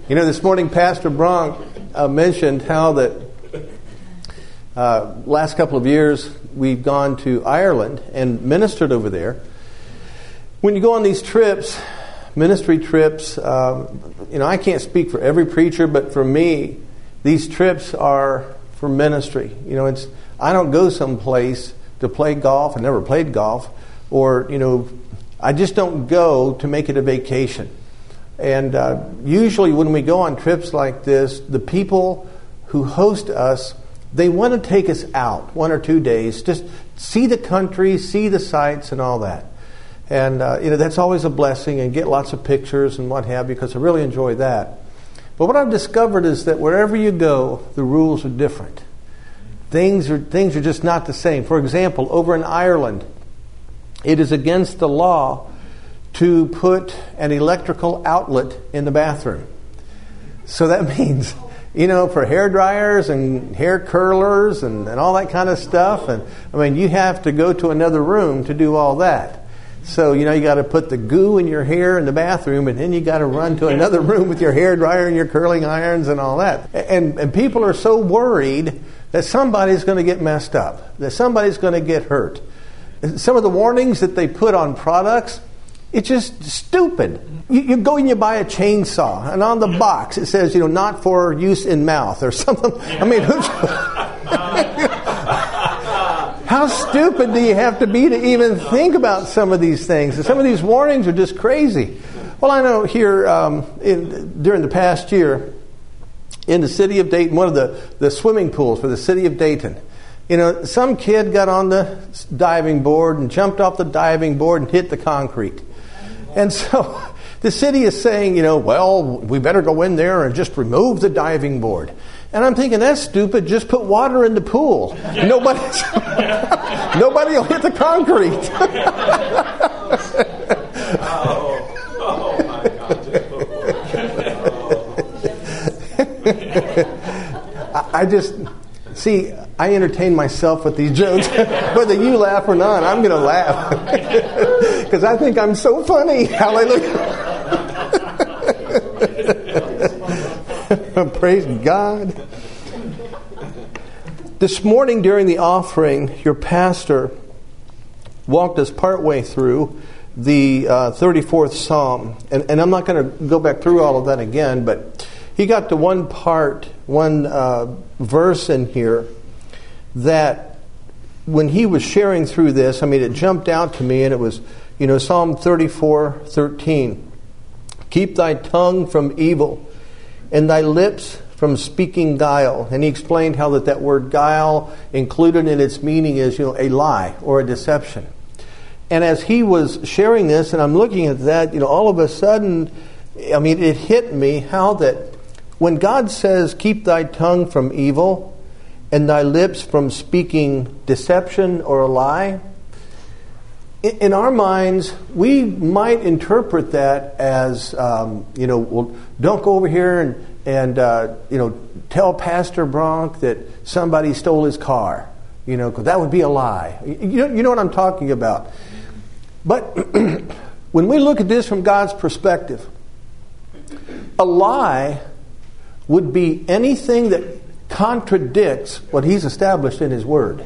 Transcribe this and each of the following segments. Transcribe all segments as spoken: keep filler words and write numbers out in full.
You know, this morning Pastor Bronk uh, mentioned how that uh, last couple of years we've gone to Ireland and ministered over there. When you go on these trips, ministry trips, um, you know, I can't speak for every preacher, but for me, these trips are for ministry. You know, it's I don't go someplace to play golf. I never played golf, or you know, I just don't go to make it a vacation. And uh, usually when we go on trips like this, the people who host us, they want to take us out one or two days, just see the country, see the sights and all that. And uh, you know, that's always a blessing, and get lots of pictures and what have you, because I really enjoy that. But what I've discovered is that wherever you go, the rules are different. Things are things are just not the same. For example, over in Ireland, it is against the law to put an electrical outlet in the bathroom. So that means, you know, for hair dryers and hair curlers and, and all that kind of stuff. And I mean, you have to go to another room to do all that. So, you know, you got to put the goo in your hair in the bathroom, and then you got to run to another room with your hair dryer and your curling irons and all that. And, and people are so worried that somebody's going to get messed up, that somebody's going to get hurt. Some of the warnings that they put on products, it's just stupid. You, you go and you buy a chainsaw, and on the box it says, you know, not for use in mouth or something. I mean, who's... How stupid do you have to be to even think about some of these things? And some of these warnings are just crazy. Well, I know here um, in, during the past year, in the city of Dayton, one of the, the swimming pools for the city of Dayton, you know, some kid got on the diving board and jumped off the diving board and hit the concrete. And so the city is saying, you know, well, we better go in there and just remove the diving board. And I'm thinking, that's stupid. Just put water in the pool. Nobody, nobody will hit the concrete. oh, oh my God. I just, see, I entertain myself with these jokes. Whether you laugh or not, I'm going to laugh. Because I think I'm so funny. Hallelujah. Praise God. This morning during the offering, your pastor walked us partway through the uh, thirty-fourth Psalm. And, and I'm not going to go back through all of that again, but he got to one part, one uh, verse in here that when he was sharing through this, I mean, it jumped out to me, and it was, you know, Psalm thirty-four thirteen. Keep thy tongue from evil, and thy lips from speaking guile. And he explained how that, that word guile included in its meaning is, you know, a lie or a deception. And as he was sharing this, and I'm looking at that, you know, all of a sudden, I mean, it hit me how that when God says, keep thy tongue from evil and thy lips from speaking deception or a lie, in our minds, we might interpret that as, um, you know, well, don't go over here and, and uh, you know, tell Pastor Bronk that somebody stole his car, you know, because that would be a lie. You know, you know what I'm talking about. But when we look at this from God's perspective, a lie would be anything that contradicts what He's established in His Word.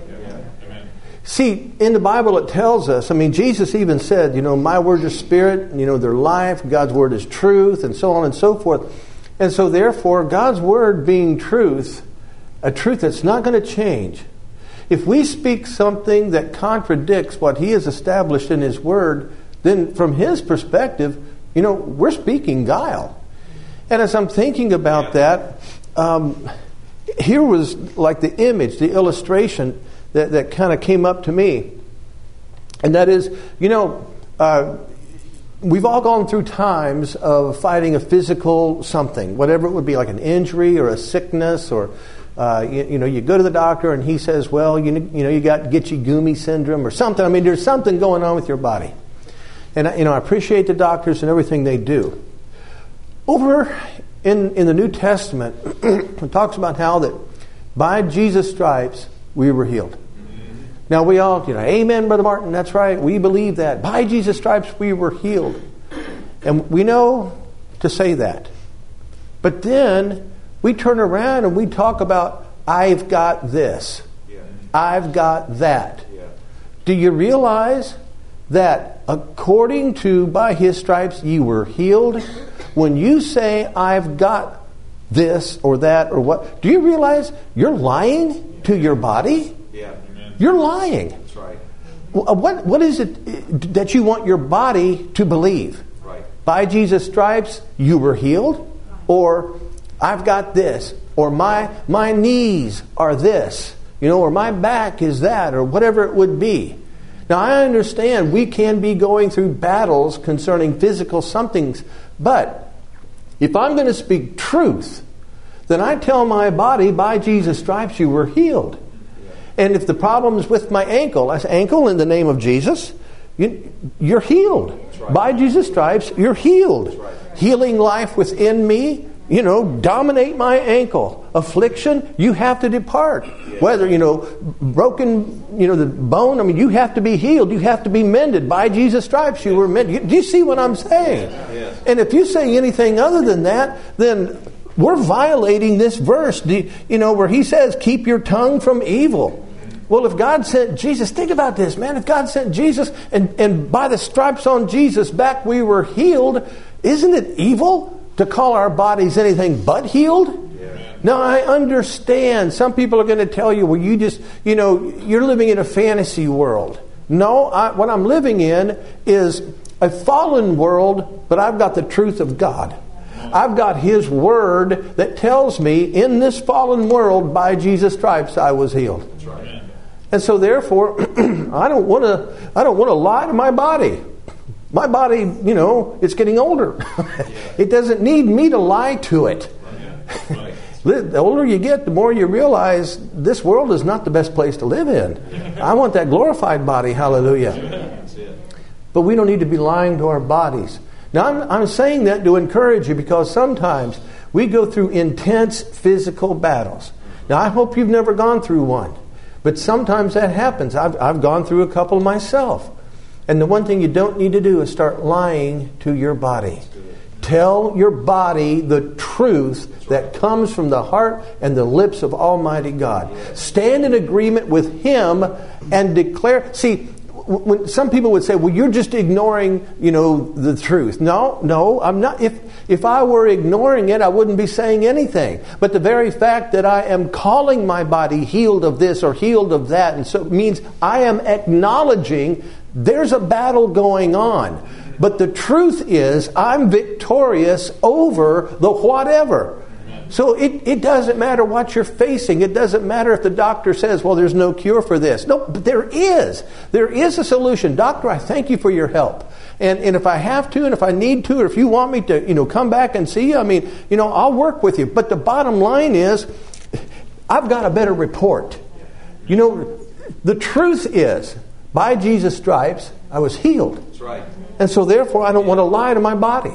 See, in the Bible it tells us, I mean, Jesus even said, you know, my word is spirit, you know, they're life, God's word is truth, and so on and so forth. And so therefore, God's word being truth, a truth that's not going to change, if we speak something that contradicts what He has established in His word, then from His perspective, you know, we're speaking guile. And as I'm thinking about that, um, here was like the image, the illustration that, that kind of came up to me. And that is, you know, uh, we've all gone through times of fighting a physical something, whatever it would be, like an injury or a sickness, or uh, you, you know, you go to the doctor and he says, well, you, you know, you got Gitchy-Gumi syndrome or something. I mean, there's something going on with your body. And, you know, I appreciate the doctors and everything they do. Over in, in the New Testament, it talks about how that by Jesus' stripes we were healed. Now we all, you know, amen, Brother Martin, that's right. We believe that. By Jesus' stripes we were healed. And we know to say that. But then we turn around and we talk about, I've got this. Yeah. I've got that. Yeah. Do you realize that according to by His stripes ye were healed? When you say, I've got this or that or what, do you realize you're lying to your body? Yeah. Amen. You're lying. That's right. What What is it that you want your body to believe? Right. By Jesus' stripes you were healed? Or I've got this? Or my my knees are this? You know, or my back is that? Or whatever it would be. Now I understand we can be going through battles concerning physical somethings, but if I'm going to speak truth, then I tell my body, by Jesus' stripes you were healed. And if the problem is with my ankle, I say, ankle, in the name of Jesus, you, you're healed. Right. By Jesus' stripes, you're healed. Right. Healing life within me, you know, dominate my ankle. Affliction, you have to depart. Yeah. Whether, you know, broken, you know, the bone, I mean, you have to be healed. You have to be mended. By Jesus' stripes, you were mended. Do you see what I'm saying? Yes. And if you say anything other than that, then we're violating this verse, you know, where He says, keep your tongue from evil. Well, if God sent Jesus, think about this, man. If God sent Jesus and, and by the stripes on Jesus' back we were healed, isn't it evil to call our bodies anything but healed? Yeah. Now, I understand. Some people are going to tell you, well, you just, you know, you're living in a fantasy world. No, I, what I'm living in is a fallen world, but I've got the truth of God. I've got His Word that tells me in this fallen world, by Jesus' stripes I was healed. That's right. And so therefore, I don't want to I don't want to lie to my body. My body, you know, it's getting older. It doesn't need me to lie to it. Right. The older you get, the more you realize this world is not the best place to live in. I want that glorified body, hallelujah. That's it. But we don't need to be lying to our bodies. Now, I'm, I'm saying that to encourage you, because sometimes we go through intense physical battles. Now, I hope you've never gone through one. But sometimes that happens. I've, I've gone through a couple myself. And the one thing you don't need to do is start lying to your body. Tell your body the truth that comes from the heart and the lips of Almighty God. Stand in agreement with Him and declare. See, when some people would say, well, you're just ignoring, you know, the truth. No, no, I'm not. If if I were ignoring it, I wouldn't be saying anything. But the very fact that I am calling my body healed of this or healed of that, and so it means I am acknowledging there's a battle going on. But the truth is, I'm victorious over the whatever. So it, it doesn't matter what you're facing. It doesn't matter if the doctor says, well, there's no cure for this. No, but there is. There is a solution. Doctor, I thank you for your help. And and if I have to, and if I need to, or if you want me to, you know, come back and see you, I mean, you know, I'll work with you. But the bottom line is, I've got a better report. You know, the truth is, by Jesus' stripes, I was healed. That's right. And so therefore, I don't want to lie to my body.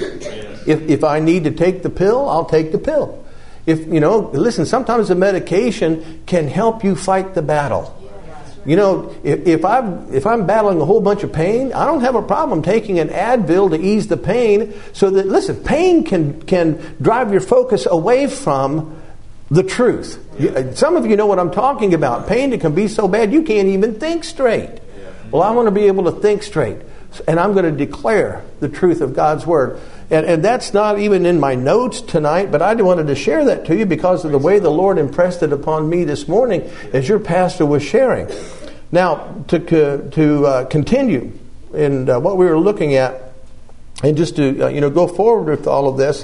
If if I need to take the pill, I'll take the pill. If, you know, listen, sometimes the medication can help you fight the battle. You know, if, if I'm if I'm battling a whole bunch of pain, I don't have a problem taking an Advil to ease the pain. So that, listen, pain can can drive your focus away from the truth. You, some of you know what I'm talking about. Pain that can be so bad you can't even think straight. Well, I want to be able to think straight. And I'm going to declare the truth of God's Word. And, and that's not even in my notes tonight, but I wanted to share that to you because of the way the Lord impressed it upon me this morning as your pastor was sharing. Now, to to uh, continue in uh, what we were looking at, and just to uh, you know go forward with all of this,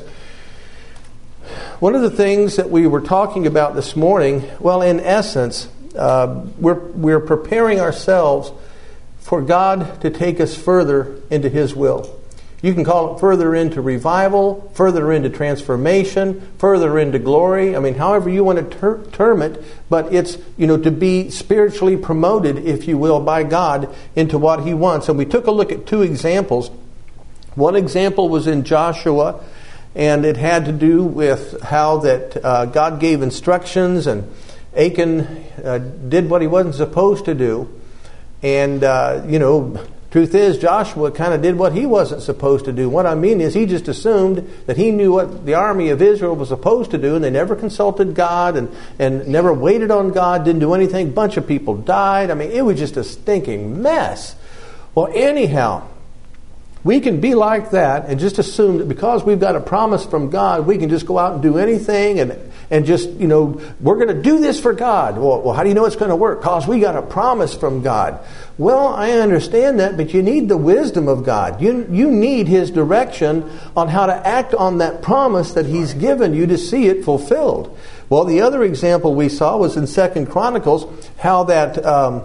one of the things that we were talking about this morning, well, in essence, uh, we're we're preparing ourselves for God to take us further into His will. You can call it further into revival, further into transformation, further into glory. I mean, however you want to ter- term it, but it's, you know, to be spiritually promoted, if you will, by God into what He wants. And we took a look at two examples. One example was in Joshua, and it had to do with how that uh, God gave instructions, and Achan uh, did what he wasn't supposed to do. And, uh, you know, Truth is, Joshua kind of did what he wasn't supposed to do. What I mean is he just assumed that he knew what the army of Israel was supposed to do, and they never consulted God and, and never waited on God, didn't do anything. A bunch of people died. I mean, it was just a stinking mess. Well, anyhow, we can be like that and just assume that because we've got a promise from God, we can just go out and do anything and and just, you know, we're going to do this for God. Well, well, how do you know it's going to work? Because we got a promise from God. Well, I understand that, but you need the wisdom of God. You, you need His direction on how to act on that promise that He's given you to see it fulfilled. Well, the other example we saw was in Second Chronicles, how that um,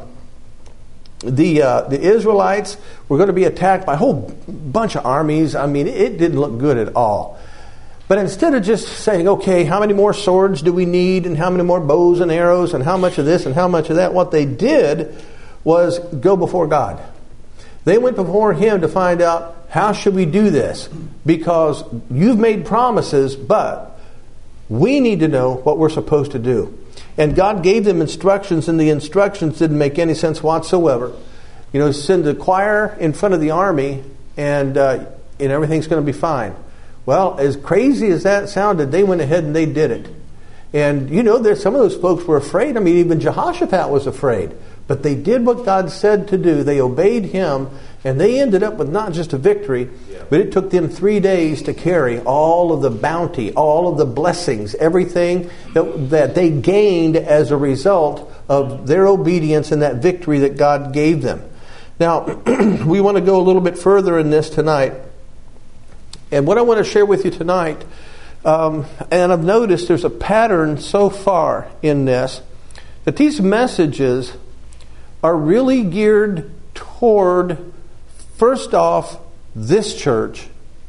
the uh, the Israelites were going to be attacked by a whole bunch of armies. I mean, it didn't look good at all. But instead of just saying, okay, how many more swords do we need, and how many more bows and arrows, and how much of this and how much of that, what they did was go before God. They went before Him to find out, how should we do this? Because you've made promises, but we need to know what we're supposed to do. And God gave them instructions, and the instructions didn't make any sense whatsoever. You know, send the choir in front of the army, and, uh, and everything's going to be fine. Well, as crazy as that sounded, they went ahead and they did it. And, you know, there's some of those folks were afraid. I mean, even Jehoshaphat was afraid. But they did what God said to do. They obeyed Him, and they ended up with not just a victory, yeah. but it took them three days to carry all of the bounty, all of the blessings, everything that, that they gained as a result of their obedience and that victory that God gave them. Now, we want to go a little bit further in this tonight. And what I want to share with you tonight, um, and I've noticed there's a pattern so far in this, that these messages are really geared toward, first off, this church.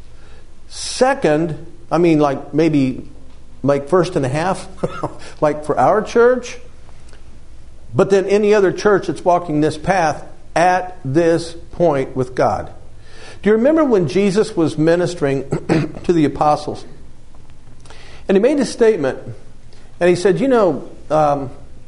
Second, I mean like maybe like first and a half, like for our church. But then any other church that's walking this path at this point with God. Do you remember when Jesus was ministering to the apostles? And He made a statement. And He said, you know, um,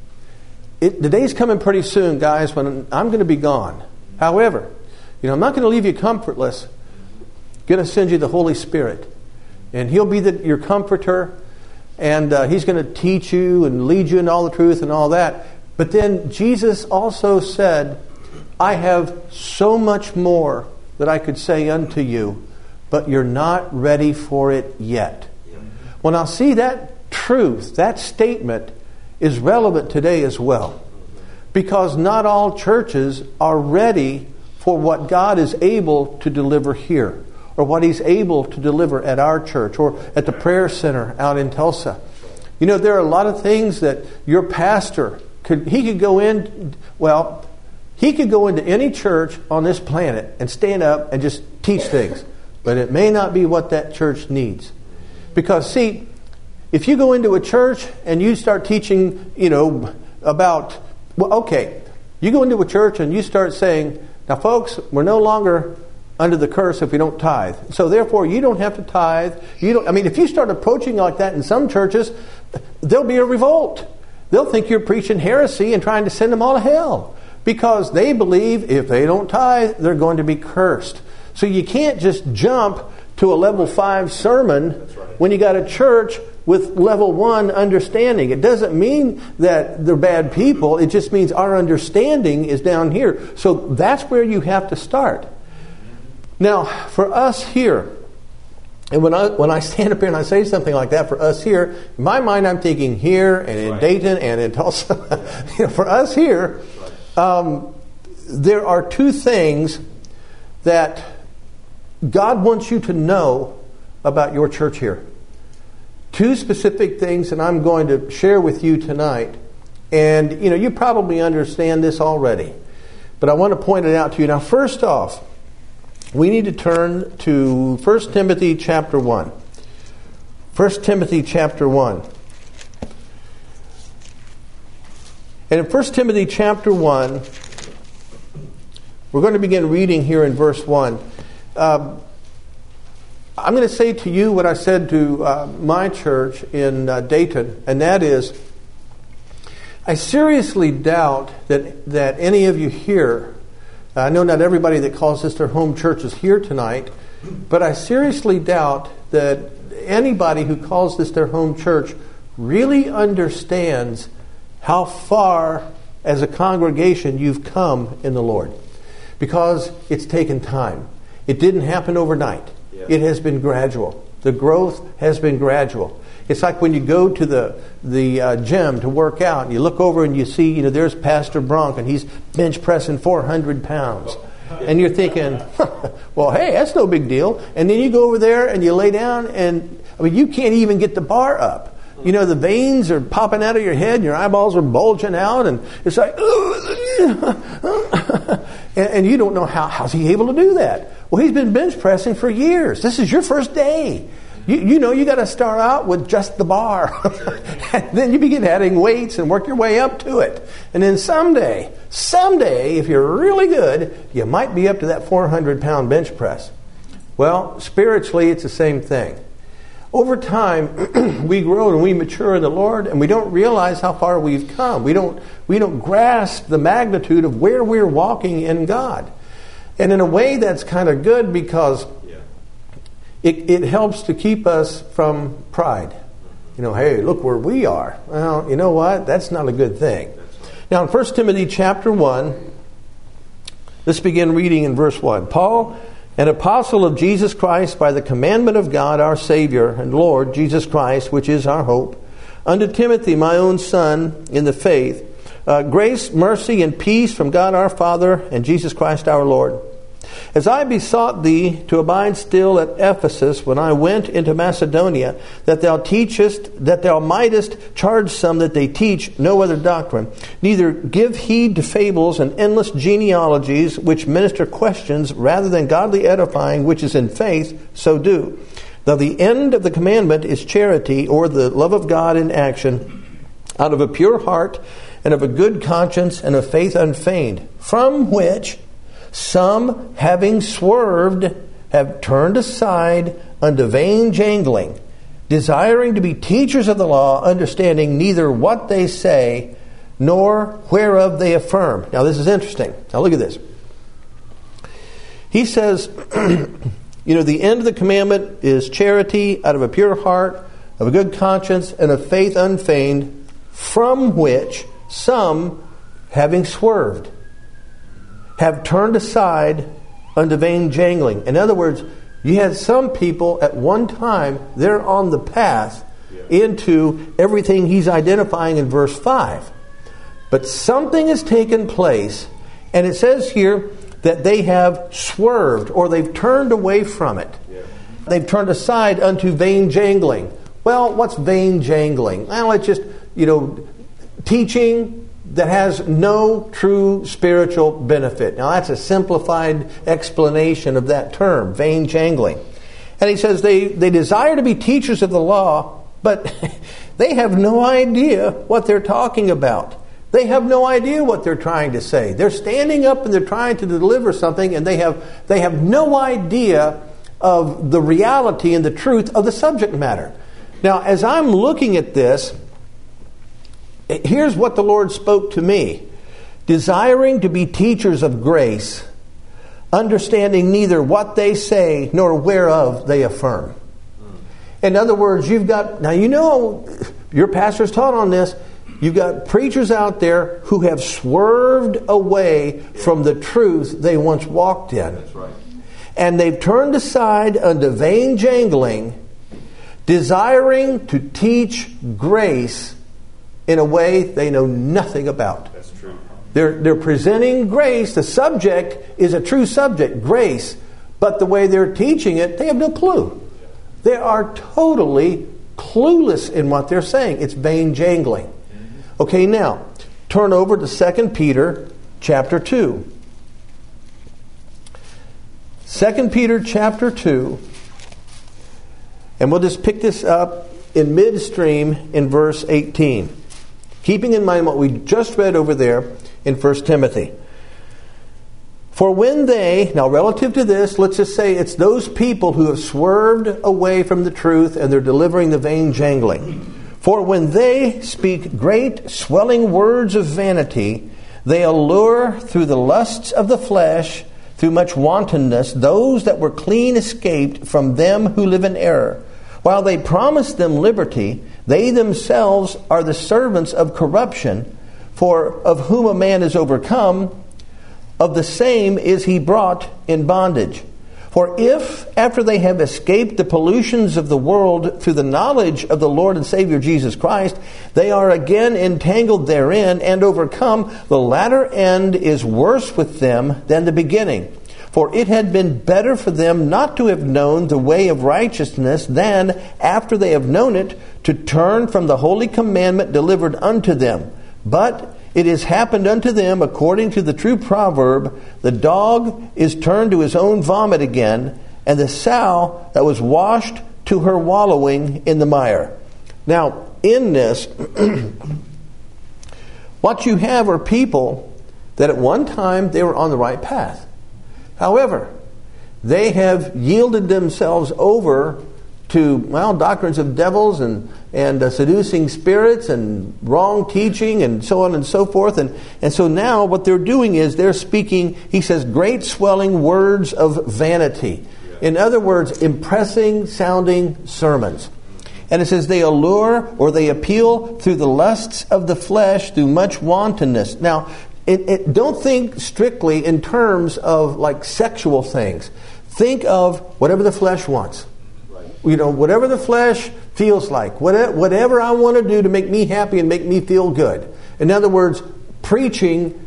it, the day's coming pretty soon, guys, when I'm going to be gone. However, you know, I'm not going to leave you comfortless. I'm going to send you the Holy Spirit. And He'll be the, your comforter. And uh, He's going to teach you and lead you in all the truth and all that. But then Jesus also said, I have so much more that I could say unto you, but you're not ready for it yet. Well, now see, that truth, that statement is relevant today as well. Because not all churches are ready for what God is able to deliver here, or what He's able to deliver at our church, or at the prayer center out in Tulsa. You know, there are a lot of things that your pastor could, he could go in, well, he could go into any church on this planet and stand up and just teach things. But it may not be what that church needs. Because, see, if you go into a church and you start teaching, you know, about, well, okay, you go into a church and you start saying, now, folks, we're no longer under the curse if we don't tithe. So, therefore, you don't have to tithe. You don't. I mean, if you start approaching like that in some churches, there'll be a revolt. They'll think you're preaching heresy and trying to send them all to hell. Because they believe if they don't tithe, they're going to be cursed. So you can't just jump to a level five sermon when you got a church with level one understanding. It doesn't mean that they're bad people. It just means our understanding is down here. So that's where you have to start. Now, for us here, and when I when I stand up here and I say something like that, for us here, in my mind I'm thinking here and in Dayton and in Tulsa. You know, for us here, Um, there are two things that God wants you to know about your church here. Two specific things that I'm going to share with you tonight. And, you know, you probably understand this already. But I want to point it out to you. Now, first off, we need to turn to First Timothy chapter one. First Timothy chapter one. And in First Timothy chapter one, we're going to begin reading here in verse one. Uh, I'm going to say to you what I said to uh, my church in uh, Dayton, and that is, I seriously doubt that, that any of you here I know not everybody that calls this their home church is here tonight, but I seriously doubt that anybody who calls this their home church really understands how far as a congregation you've come in the Lord. Because it's taken time. It didn't happen overnight. Yeah. It has been gradual. The growth has been gradual. It's like when you go to the the uh, gym to work out, and you look over and you see, you know, there's Pastor Bronk, and he's bench pressing four hundred pounds. And you're thinking, well, hey, that's no big deal. And then you go over there and you lay down, and I mean, you can't even get the bar up. You know, the veins are popping out of your head, and your eyeballs are bulging out, and it's like, and, and you don't know how how's he able to do that. Well, he's been bench pressing for years. This is your first day. You, you know, you got to start out with just the bar. And then you begin adding weights and work your way up to it. And then someday, someday, if you're really good, you might be up to that four hundred pound bench press. Well, spiritually, it's the same thing. Over time, we grow and we mature in the Lord, and we don't realize how far we've come. We don't, we don't grasp the magnitude of where we're walking in God. And in a way, that's kind of good because It, it helps to keep us from pride. You know, hey, look where we are. Well, you know what? That's not a good thing. Now, in First Timothy chapter one, let's begin reading in verse one. Paul, an apostle of Jesus Christ by the commandment of God our Savior and Lord Jesus Christ, which is our hope, unto Timothy, my own son, in the faith, uh, grace, mercy, and peace from God our Father and Jesus Christ our Lord. As I besought thee to abide still at Ephesus when I went into Macedonia, that thou teachest, that thou mightest charge some that they teach no other doctrine, neither give heed to fables and endless genealogies which minister questions rather than godly edifying, which is in faith, so do. Though the end of the commandment is charity, or the love of God in action, out of a pure heart and of a good conscience and of faith unfeigned, from which some, having swerved, have turned aside unto vain jangling, desiring to be teachers of the law, understanding neither what they say, nor whereof they affirm. Now this is interesting. Now look at this. He says, you know, the end of the commandment is charity, out of a pure heart, of a good conscience, and of faith unfeigned, from which some, having swerved, have turned aside unto vain jangling. In other words, you had some people at one time, they're on the path into everything he's identifying in verse five. But something has taken place, and it says here that they have swerved, or they've turned away from it. They've turned aside unto vain jangling. Well, what's vain jangling? Well, it's just, you know, teaching that has no true spiritual benefit. Now that's a simplified explanation of that term, vain jangling. And he says they, they desire to be teachers of the law, but they have no idea what they're talking about. They have no idea what they're trying to say. They're standing up and they're trying to deliver something, and they have they have no idea of the reality and the truth of the subject matter. Now, as I'm looking at this, here's what the Lord spoke to me. Desiring to be teachers of grace, understanding neither what they say nor whereof they affirm. In other words, you've got, now you know, your pastor's taught on this, you've got preachers out there who have swerved away from the truth they once walked in. That's right. And they've turned aside unto vain jangling, desiring to teach grace in a way they know nothing about. That's true. They're, they're presenting grace. The subject is a true subject, grace. But the way they're teaching it, they have no clue. They are totally clueless in what they're saying. It's vain jangling. Okay, now, turn over to Second Peter chapter two. Second Peter chapter two. And we'll just pick this up in midstream in verse eighteen. Keeping in mind what we just read over there in First Timothy. For when they, now relative to this, let's just say it's those people who have swerved away from the truth and they're delivering the vain jangling. For when they speak great swelling words of vanity, They allure through the lusts of the flesh, through much wantonness, those that were clean escaped from them who live in error. While they promise them liberty, they themselves are the servants of corruption. For of whom a man is overcome, of the same is he brought in bondage. For if, after they have escaped the pollutions of the world through the knowledge of the Lord and Savior Jesus Christ, they are again entangled therein and overcome, the latter end is worse with them than the beginning. For it had been better for them not to have known the way of righteousness than, after they have known it, to turn from the holy commandment delivered unto them. But it has happened unto them according to the true proverb, the dog is turned to his own vomit again, and the sow that was washed to her wallowing in the mire. Now, in this, what you have are people that at one time they were on the right path. However, they have yielded themselves over to, well, doctrines of devils and, and uh, seducing spirits and wrong teaching and so on and so forth. And, and so now what they're doing is they're speaking, he says, great swelling words of vanity. In other words, impressing sounding sermons. And it says they allure or they appeal through the lusts of the flesh, through much wantonness. Now, it, it, don't think strictly in terms of like sexual things. Think of whatever the flesh wants. You know, whatever the flesh feels like, whatever, whatever I want to do to make me happy and make me feel good. In other words, preaching,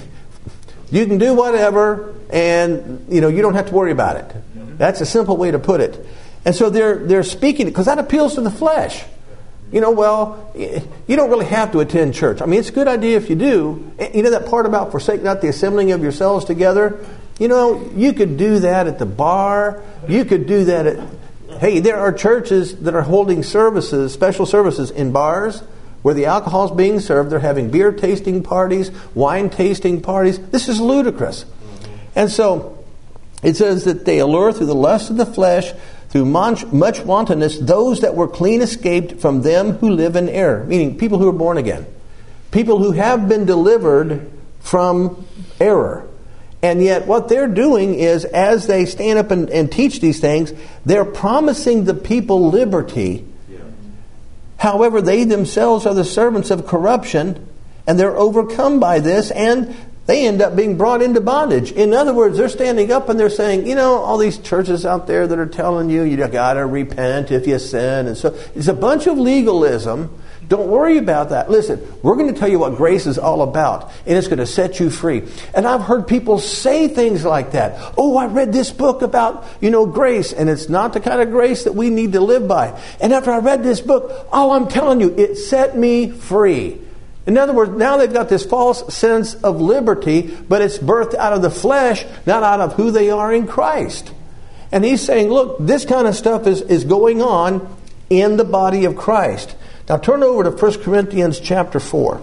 you can do whatever, and you know you don't have to worry about it. That's a simple way to put it. And so they're they're speaking because that appeals to the flesh. You know, well, you don't really have to attend church. I mean, it's a good idea if you do. You know that part about forsake not the assembling of yourselves together? You know, you could do that at the bar. You could do that at... Hey, there are churches that are holding services, special services in bars where the alcohol is being served. They're having beer tasting parties, wine tasting parties. This is ludicrous. And so it says that they allure through the lust of the flesh, through much, much wantonness, those that were clean escaped from them who live in error. Meaning people who are born again. People who have been delivered from error. And yet what they're doing is, as they stand up and, and teach these things, they're promising the people liberty. Yeah. However, they themselves are the servants of corruption, and they're overcome by this, and they end up being brought into bondage. In other words, they're standing up and they're saying, you know, all these churches out there that are telling you, you got to repent if you sin. And so it's a bunch of legalism. Don't worry about that. Listen, we're going to tell you what grace is all about, and it's going to set you free. And I've heard people say things like that. Oh, I read this book about, you know, grace, and it's not the kind of grace that we need to live by. And after I read this book, oh, I'm telling you, it set me free. In other words, now they've got this false sense of liberty, but it's birthed out of the flesh, not out of who they are in Christ. And he's saying, look, this kind of stuff is, is going on in the body of Christ. Now turn over to First Corinthians chapter four.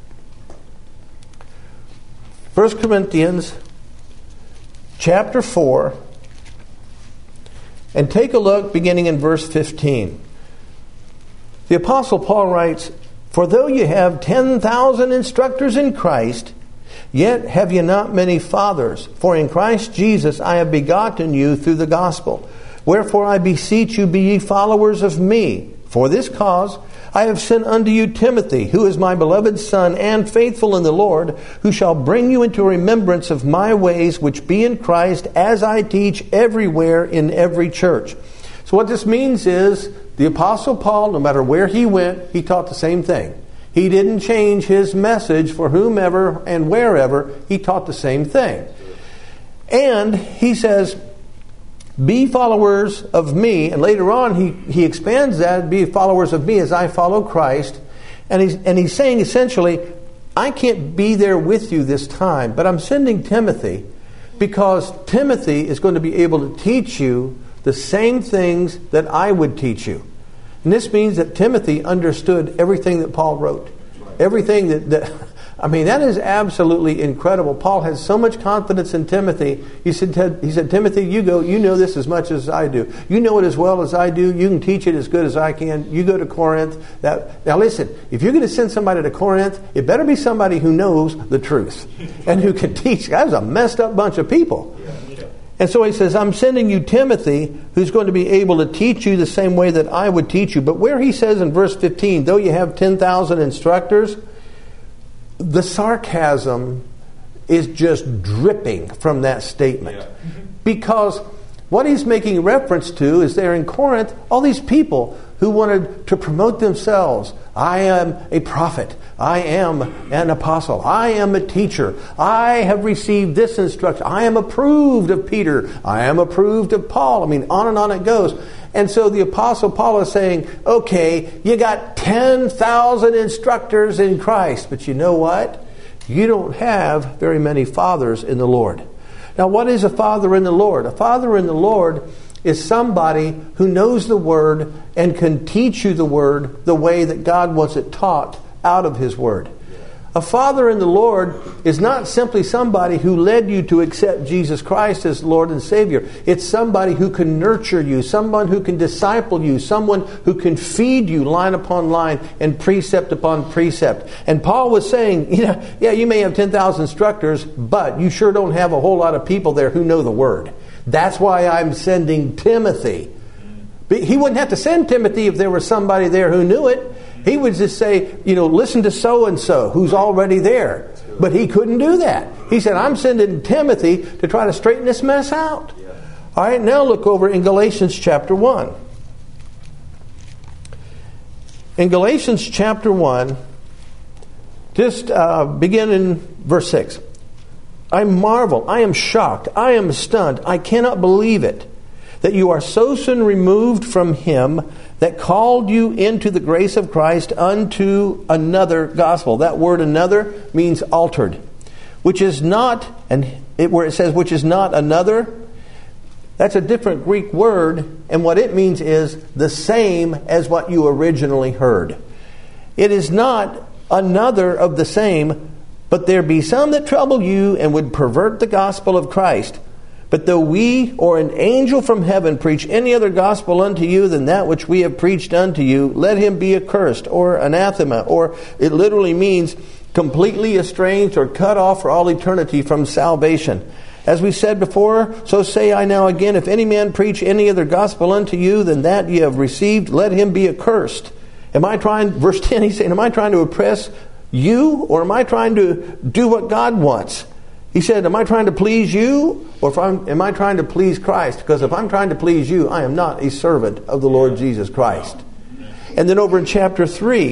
First Corinthians chapter four. And take a look beginning in verse fifteen. The Apostle Paul writes, for though you have ten thousand instructors in Christ, yet have ye not many fathers. For in Christ Jesus I have begotten you through the gospel. Wherefore I beseech you, be ye followers of me. For this cause I have sent unto you Timothy, who is my beloved son and faithful in the Lord, who shall bring you into remembrance of my ways which be in Christ, as I teach everywhere in every church. So what this means is, the Apostle Paul, no matter where he went, he taught the same thing. He didn't change his message for whomever and wherever. He taught the same thing. And he says, be followers of me. And later on, he, he expands that, be followers of me as I follow Christ. And he's, and he's saying essentially, I can't be there with you this time, but I'm sending Timothy because Timothy is going to be able to teach you the same things that I would teach you. And this means that Timothy understood everything that Paul wrote. Everything that, that I mean, that is absolutely incredible. Paul has so much confidence in Timothy. He said, he said, Timothy, you go, you know this as much as I do. You know it as well as I do. You can teach it as good as I can. You go to Corinth. That, now listen, if you're going to send somebody to Corinth, it better be somebody who knows the truth and who can teach. That was a messed up bunch of people. And so he says, I'm sending you Timothy, who's going to be able to teach you the same way that I would teach you. But where he says in verse fifteen, though you have ten thousand instructors, the sarcasm is just dripping from that statement. Yeah. Because what he's making reference to is there in Corinth, all these people who wanted to promote themselves. I am a prophet. I am an apostle. I am a teacher. I have received this instruction. I am approved of Peter. I am approved of Paul. I mean, on and on it goes. And so the Apostle Paul is saying, okay, you got ten thousand instructors in Christ, but you know what? You don't have very many fathers in the Lord. Now, what is a father in the Lord? A father in the Lord is somebody who knows the Word and can teach you the Word the way that God wants it taught out of His Word. A father in the Lord is not simply somebody who led you to accept Jesus Christ as Lord and Savior. It's somebody who can nurture you, someone who can disciple you, someone who can feed you line upon line and precept upon precept. And Paul was saying, you know, yeah, you may have ten thousand instructors, but you sure don't have a whole lot of people there who know the Word. That's why I'm sending Timothy. He wouldn't have to send Timothy if there was somebody there who knew it. He would just say, you know, listen to so-and-so who's already there. But he couldn't do that. He said, I'm sending Timothy to try to straighten this mess out. All right, now look over in Galatians chapter one. In Galatians chapter one, just uh, begin in verse six. I marvel, I am shocked, I am stunned, I cannot believe it, that you are so soon removed from Him that called you into the grace of Christ unto another gospel. That word another means altered, which is not, and it, where it says which is not another, that's a different Greek word, and what it means is the same as what you originally heard. It is not another of the same, but there be some that trouble you and would pervert the gospel of Christ. But though we or an angel from heaven preach any other gospel unto you than that which we have preached unto you, let him be accursed, or anathema, or it literally means completely estranged or cut off for all eternity from salvation. As we said before, so say I now again, if any man preach any other gospel unto you than that ye have received, let him be accursed. Am I trying, verse ten, he's saying, am I trying to oppress you, or am I trying to do what God wants? He said, am I trying to please you, or if I'm, am I trying to please Christ? Because if I'm trying to please you, I am not a servant of the Lord Jesus Christ. And then over in chapter three,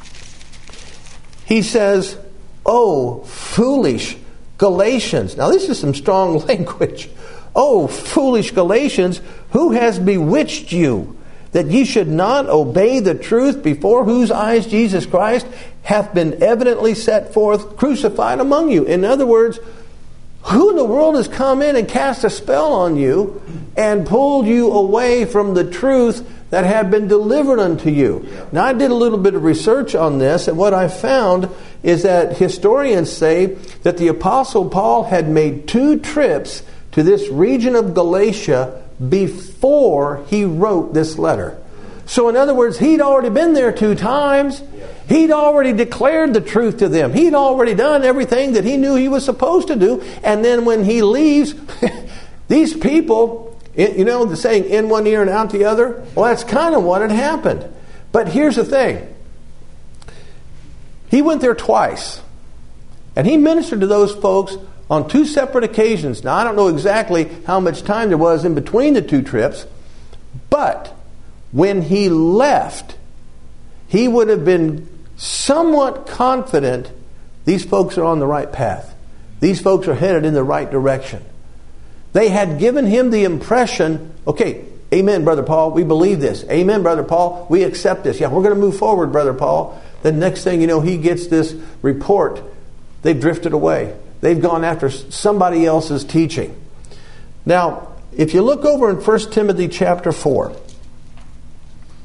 he says, oh, foolish Galatians. Now this is some strong language. Oh, foolish Galatians, who has bewitched you, that ye should not obey the truth, before whose eyes Jesus Christ hath been evidently set forth, crucified among you? In other words, who in the world has come in and cast a spell on you and pulled you away from the truth that had been delivered unto you? Now, I did a little bit of research on this, and what I found is that historians say that the Apostle Paul had made two trips to this region of Galatia before he wrote this letter. So in other words, he'd already been there two times. He'd already declared the truth to them. He'd already done everything that he knew he was supposed to do. And then when he leaves, these people, you know, the saying in one ear and out the other, well, that's kind of what had happened. But here's the thing. He went there twice. And he ministered to those folks on two separate occasions. Now, I don't know exactly how much time there was in between the two trips, but when he left, he would have been somewhat confident these folks are on the right path. These folks are headed in the right direction. They had given him the impression, okay, amen, Brother Paul, we believe this. Amen, Brother Paul, we accept this. Yeah, we're going to move forward, Brother Paul. The next thing you know, he gets this report. They've drifted away. They've gone after somebody else's teaching. Now, if you look over in First Timothy chapter four,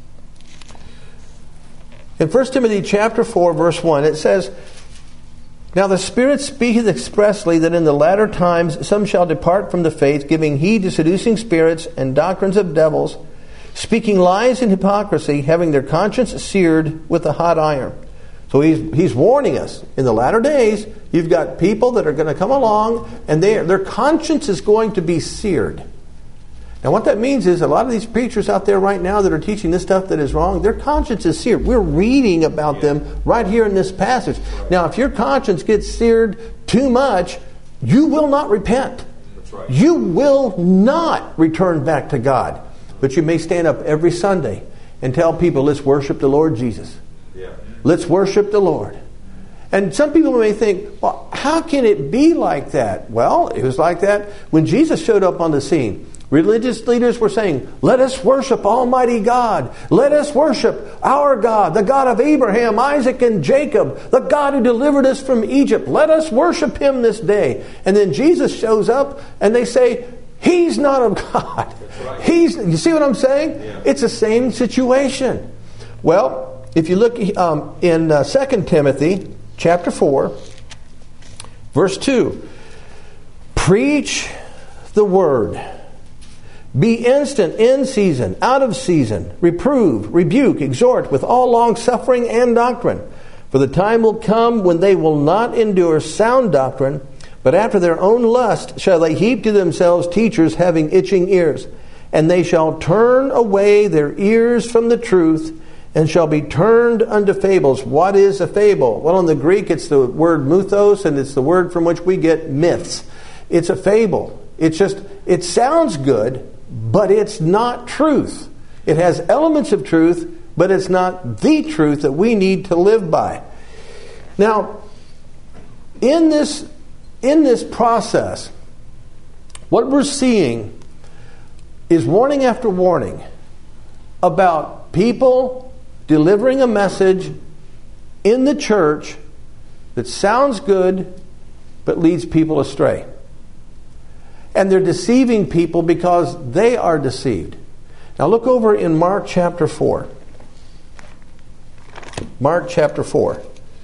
in First Timothy chapter four, verse one, it says, Now the Spirit speaketh expressly that in the latter times some shall depart from the faith, giving heed to seducing spirits and doctrines of devils, speaking lies and hypocrisy, having their conscience seared with a hot iron. So he's he's warning us. In the latter days, you've got people that are going to come along, and they, their conscience is going to be seared. Now what that means is a lot of these preachers out there right now that are teaching this stuff that is wrong, their conscience is seared. We're reading about yeah. them right here in this passage. Right. Now if your conscience gets seared too much, you will not repent. That's right. You will not return back to God. But you may stand up every Sunday and tell people, let's worship the Lord Jesus. Yeah. Let's worship the Lord. And some people may think, well, how can it be like that? Well, it was like that when Jesus showed up on the scene. Religious leaders were saying, let us worship Almighty God. Let us worship our God, the God of Abraham, Isaac, and Jacob, the God who delivered us from Egypt. Let us worship Him this day. And then Jesus shows up and they say, He's not of God. Right. He's. You see what I'm saying? Yeah. It's the same situation. Well, if you look um, in uh, Second Timothy chapter four, verse two, preach the word. Be instant in season, out of season, reprove, rebuke, exhort with all long suffering and doctrine. For the time will come when they will not endure sound doctrine, but after their own lust shall they heap to themselves teachers having itching ears. And they shall turn away their ears from the truth, and shall be turned unto fables. What is a fable? Well, in the Greek it's the word muthos, and it's the word from which we get myths. It's a fable. It's just, it sounds good, but it's not truth. It has elements of truth, but it's not the truth that we need to live by. Now, in this in this process, what we're seeing is warning after warning about people delivering a message in the church that sounds good but leads people astray. And they're deceiving people because they are deceived. Now look over in Mark chapter four. Mark chapter four.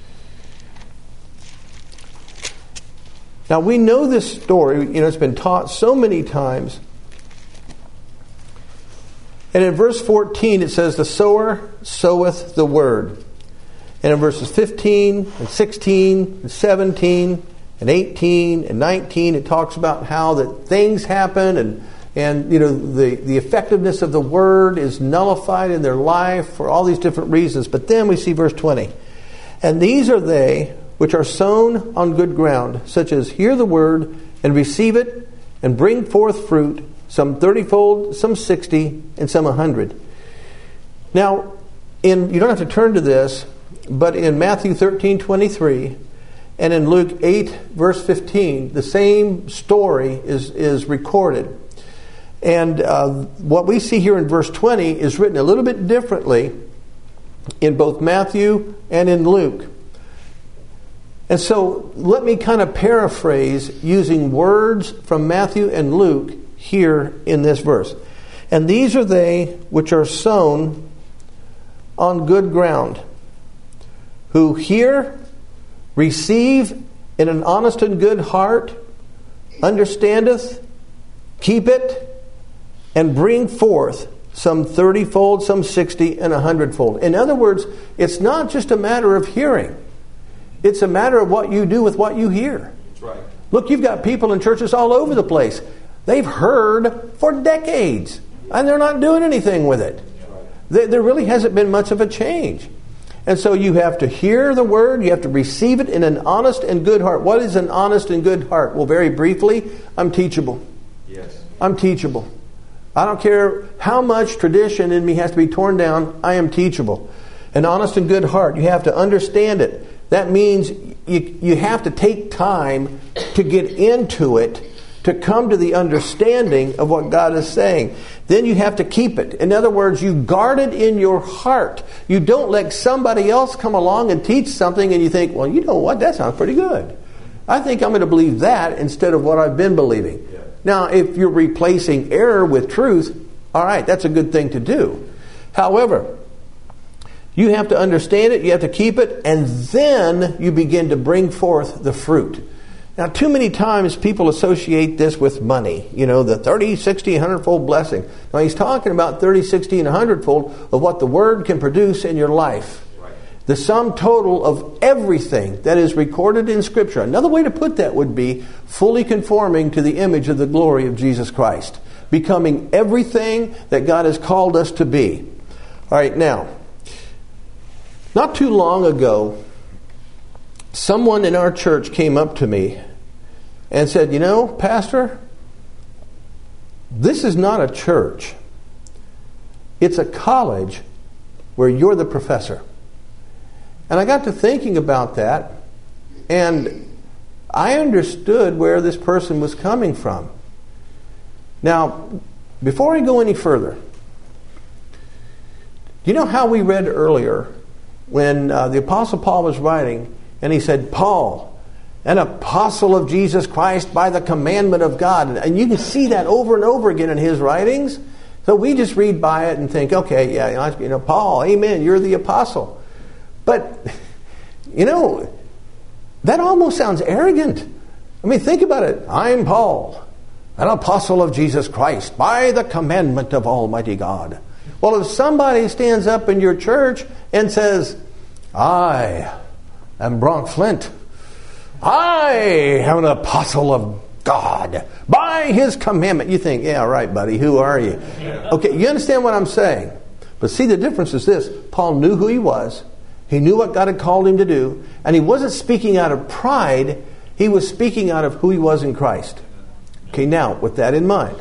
Now we know this story, you know, it's been taught so many times. And in verse fourteen it says, the sower soweth the word. And in verses fifteen and sixteen and seventeen and eighteen and nineteen, it talks about how that things happen and, and you know, the, the effectiveness of the word is nullified in their life for all these different reasons. But then we see verse twenty. And these are they which are sown on good ground, such as hear the word and receive it and bring forth fruit, some thirtyfold, some sixty, and some a hundred. Now, in you don't have to turn to this, but in Matthew thirteen twenty-three and in Luke eight verse fifteen, the same story is, is recorded. And uh, what we see here in verse twenty is written a little bit differently in both Matthew and in Luke. And so let me kind of paraphrase using words from Matthew and Luke here in this verse. And these are they which are sown on good ground, who hear, receive in an honest and good heart, understandeth, keep it, and bring forth some thirtyfold, some sixty, and a hundredfold. In other words, it's not just a matter of hearing. It's a matter of what you do with what you hear. That's right. Look, you've got people in churches all over the place. They've heard for decades, and they're not doing anything with it. Right. There really hasn't been much of a change. And so you have to hear the word, you have to receive it in an honest and good heart. What is an honest and good heart? Well, very briefly, I'm teachable. Yes. I'm teachable. I don't care how much tradition in me has to be torn down, I am teachable. An honest and good heart, you have to understand it. That means you, you have to take time to get into it, to come to the understanding of what God is saying. Then you have to keep it. In other words, you guard it in your heart. You don't let somebody else come along and teach something and you think, well, you know what, that sounds pretty good. I think I'm going to believe that instead of what I've been believing. Yeah. Now, if you're replacing error with truth, all right, that's a good thing to do. However, You have to understand it, you have to keep it, and then you begin to bring forth the fruit. Now, too many times people associate this with money. You know, the thirty, sixty, one hundred fold blessing. Now, he's talking about thirty, sixty, and one hundred fold of what the Word can produce in your life. Right. The sum total of everything that is recorded in Scripture. Another way to put that would be fully conforming to the image of the glory of Jesus Christ. Becoming everything that God has called us to be. All right, now, not too long ago, someone in our church came up to me and said, you know, Pastor, this is not a church. It's a college where you're the professor. And I got to thinking about that, and I understood where this person was coming from. Now, before I go any further, do you know how we read earlier when uh, the Apostle Paul was writing, and he said, Paul, an apostle of Jesus Christ by the commandment of God. And you can see that over and over again in his writings. So we just read by it and think, okay, yeah, you know, Paul, amen, you're the apostle. But, you know, that almost sounds arrogant. I mean, think about it. I'm Paul, an apostle of Jesus Christ by the commandment of Almighty God. Well, if somebody stands up in your church and says, I am Bronk Flint, I am an apostle of God by His commandment. You think, yeah, right, buddy, who are you? Okay, you understand what I'm saying? But see, the difference is this. Paul knew who he was. He knew what God had called him to do. And he wasn't speaking out of pride. He was speaking out of who he was in Christ. Okay, now, with that in mind,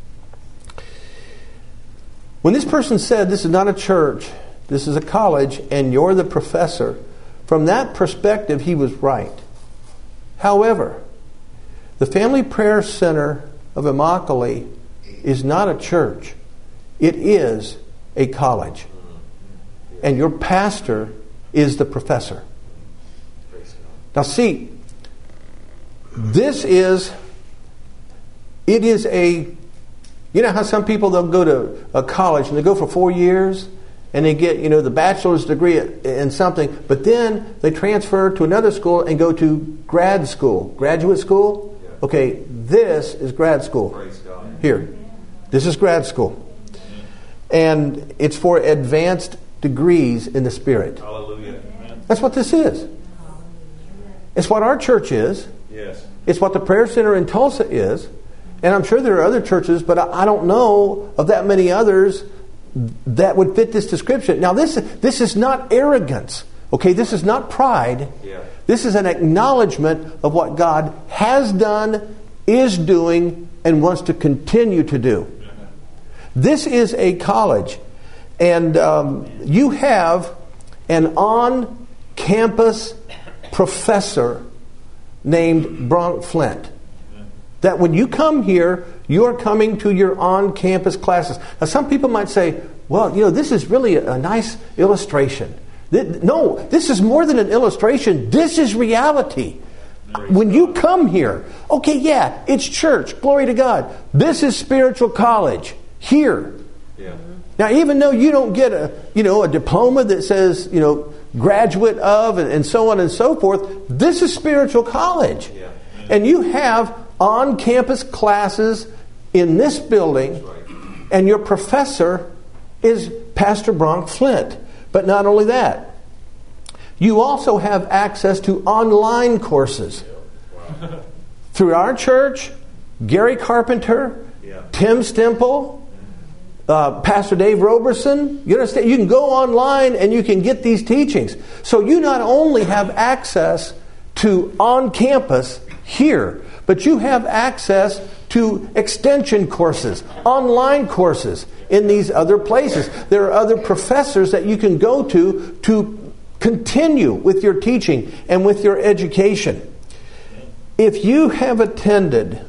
when this person said, this is not a church, this is a college, and you're the professor, from that perspective, he was right. However, the Family Prayer Center of Immokalee is not a church. It is a college. And your pastor is the professor. Now see, this is, it is a, you know how some people, they'll go to a college and they go for four years and they get, you know, the bachelor's degree in something, but then they transfer to another school and go to grad school, graduate school. Okay, this is grad school. Here. This is grad school. And it's for advanced degrees in the Spirit. Hallelujah. That's what this is. It's what our church is. Yes. It's what the prayer center in Tulsa is. And I'm sure there are other churches, but I don't know of that many others that would fit this description. Now, this, this is not arrogance. Okay, this is not pride. Yeah. This is an acknowledgement of what God has done, is doing, and wants to continue to do. This is a college. And um, you have an on-campus professor named Bronk Flint. That when you come here, you're coming to your on-campus classes. Now, some people might say, well, you know, this is really a, a nice illustration. Th- no, this is more than an illustration. This is reality. When you come here, okay, yeah, it's church. Glory to God. This is spiritual college. Here. Yeah. Now, even though you don't get a, you know, a diploma that says, you know, graduate of and, and so on and so forth, this is spiritual college. Yeah. And you have on-campus classes in this building, Right. and your professor is Pastor Bronk Flint. But not only that, you also have access to online courses. Wow. Through our church, Gary Carpenter, Yeah. Tim Stemple, uh, Pastor Dave Roberson. You understand? You can go online and you can get these teachings. So you not only have access to on-campus here, but you have access to extension courses, online courses in these other places. There are other professors that you can go to to continue with your teaching and with your education. If you have attended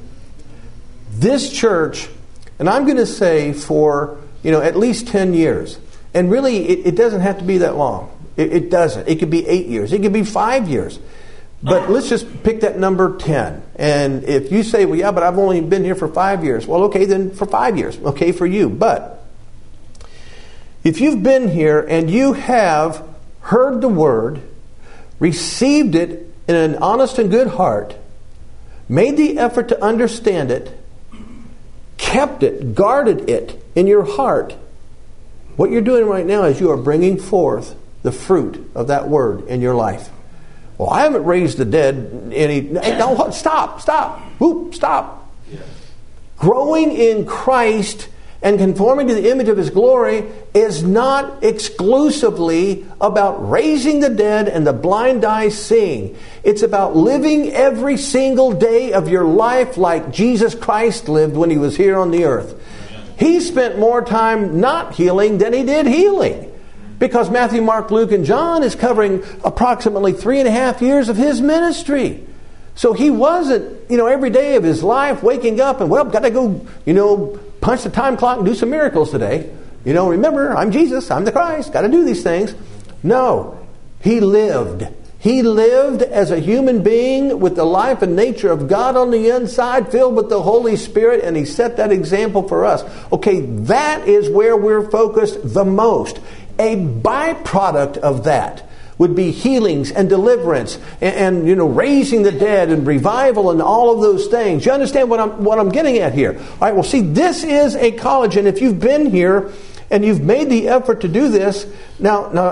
this church, and I'm going to say for, you know, at least ten years, and really it, it doesn't have to be that long. It, it doesn't. It could be eight years. It could be five years. But let's just pick that number ten. And if you say, well, yeah, but I've only been here for five years. Well, okay, then for five years. Okay, for you. But If you've been here and you have heard the Word, received it in an honest and good heart, made the effort to understand it, kept it, guarded it in your heart, what you're doing right now is you are bringing forth the fruit of that Word in your life. Well, I haven't raised the dead any... No, stop, stop, whoop, stop. Yes. Growing in Christ and conforming to the image of His glory is not exclusively about raising the dead and the blind eyes seeing. It's about living every single day of your life like Jesus Christ lived when He was here on the earth. He spent more time not healing than He did healing. Because Matthew, Mark, Luke, and John is covering approximately three and a half years of His ministry. So He wasn't, you know, every day of His life waking up and, well, got to go, you know, punch the time clock and do some miracles today. You know, remember, I'm Jesus, I'm the Christ, got to do these things. No, He lived. He lived as a human being with the life and nature of God on the inside, filled with the Holy Spirit, and He set that example for us. Okay, that is where we're focused the most. A byproduct of that would be healings and deliverance and, and you know raising the dead and revival and all of those things. You understand what I'm what I'm getting at here? All right. Well, see, this is a college, and if you've been here and you've made the effort to do this, now now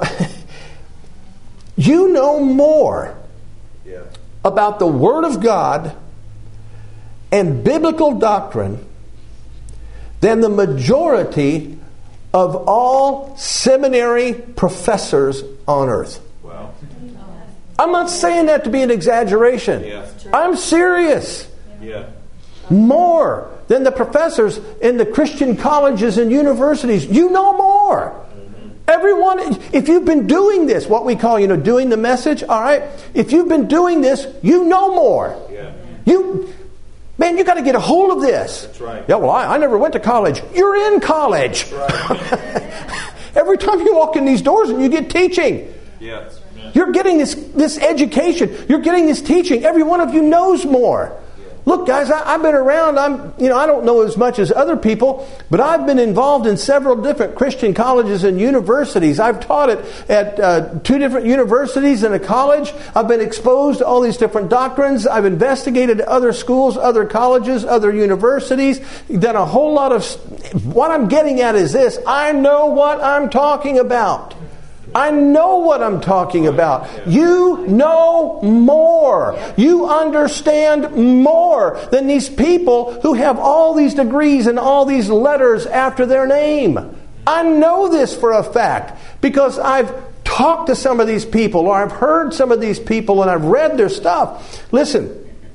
you know more yeah. about the Word of God and biblical doctrine than the majority of all seminary professors on earth. Wow. I'm not saying that to be an exaggeration. Yeah. I'm serious. Yeah. More than the professors in the Christian colleges and universities. You know more. Mm-hmm. Everyone, if you've been doing this, what we call, you know, doing the message, all right? If you've been doing this, you know more. Yeah. You... Man, you got to get a hold of this. That's right. Yeah, well, I, I never went to college. You're in college. That's right. Every time you walk in these doors and you get teaching. Yeah. Yeah. You're getting this, this education. You're getting this teaching. Every one of you knows more. Yeah. Look, guys, I, I've been around. I'm, you know, I don't know as much as other people, but I've been involved in several different Christian colleges and universities. I've taught it at uh, two different universities and a college. I've been exposed to all these different doctrines. I've investigated other schools, other colleges, other universities. Done a whole lot of... What I'm getting at is this. I know what I'm talking about. I know what I'm talking about. You know more. You understand more than these people who have all these degrees and all these letters after their name. I know this for a fact because I've talked to some of these people, or I've heard some of these people, and I've read their stuff. Listen,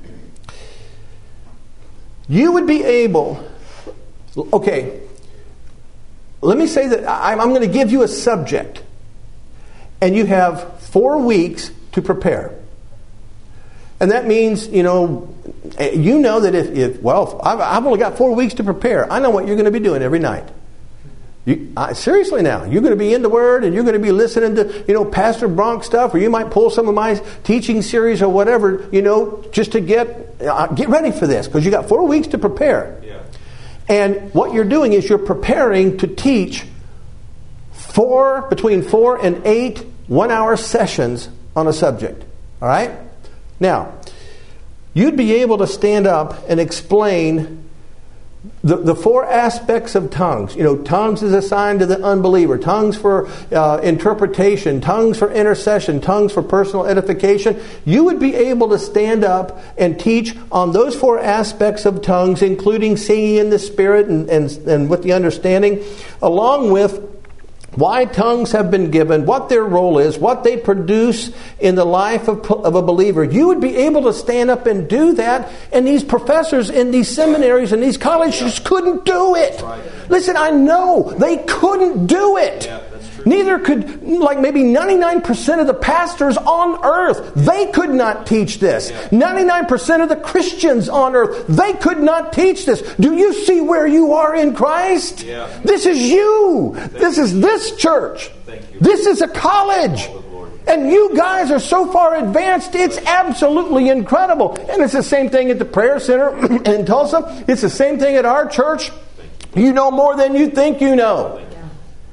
you would be able... Okay, let me say that I'm going to give you a subject. And you have four weeks to prepare. And that means, you know, you know that if, if well, I've, I've only got four weeks to prepare. I know what you're going to be doing every night. You, I, seriously now, you're going to be in the Word and you're going to be listening to, you know, Pastor Bronk stuff, or you might pull some of my teaching series or whatever, you know, just to get, uh, get ready for this, because you got four weeks to prepare. Yeah. And what you're doing is you're preparing to teach four, between four and eight one-hour sessions on a subject. All right? Now, you'd be able to stand up and explain the, the four aspects of tongues. You know, tongues is assigned to the unbeliever. Tongues for uh, interpretation. Tongues for intercession. Tongues for personal edification. You would be able to stand up and teach on those four aspects of tongues, including singing in the Spirit and, and, and with the understanding, along with why tongues have been given, what their role is, what they produce in the life of, of a believer. You would be able to stand up and do that, and these professors in these seminaries and these colleges couldn't do it. Right. Listen, I know they couldn't do it. Yeah, that's true. Neither could, like maybe ninety-nine percent of the pastors on earth. They could not teach this. Yeah. ninety-nine percent of the Christians on earth. They could not teach this. Do you see where you are in Christ? Yeah. This is you. Thank this you. is this church. Thank you. This is a college. And you guys are so far advanced, it's absolutely incredible. And it's the same thing at the prayer center in Tulsa. It's the same thing at our church. You know more than you think you know.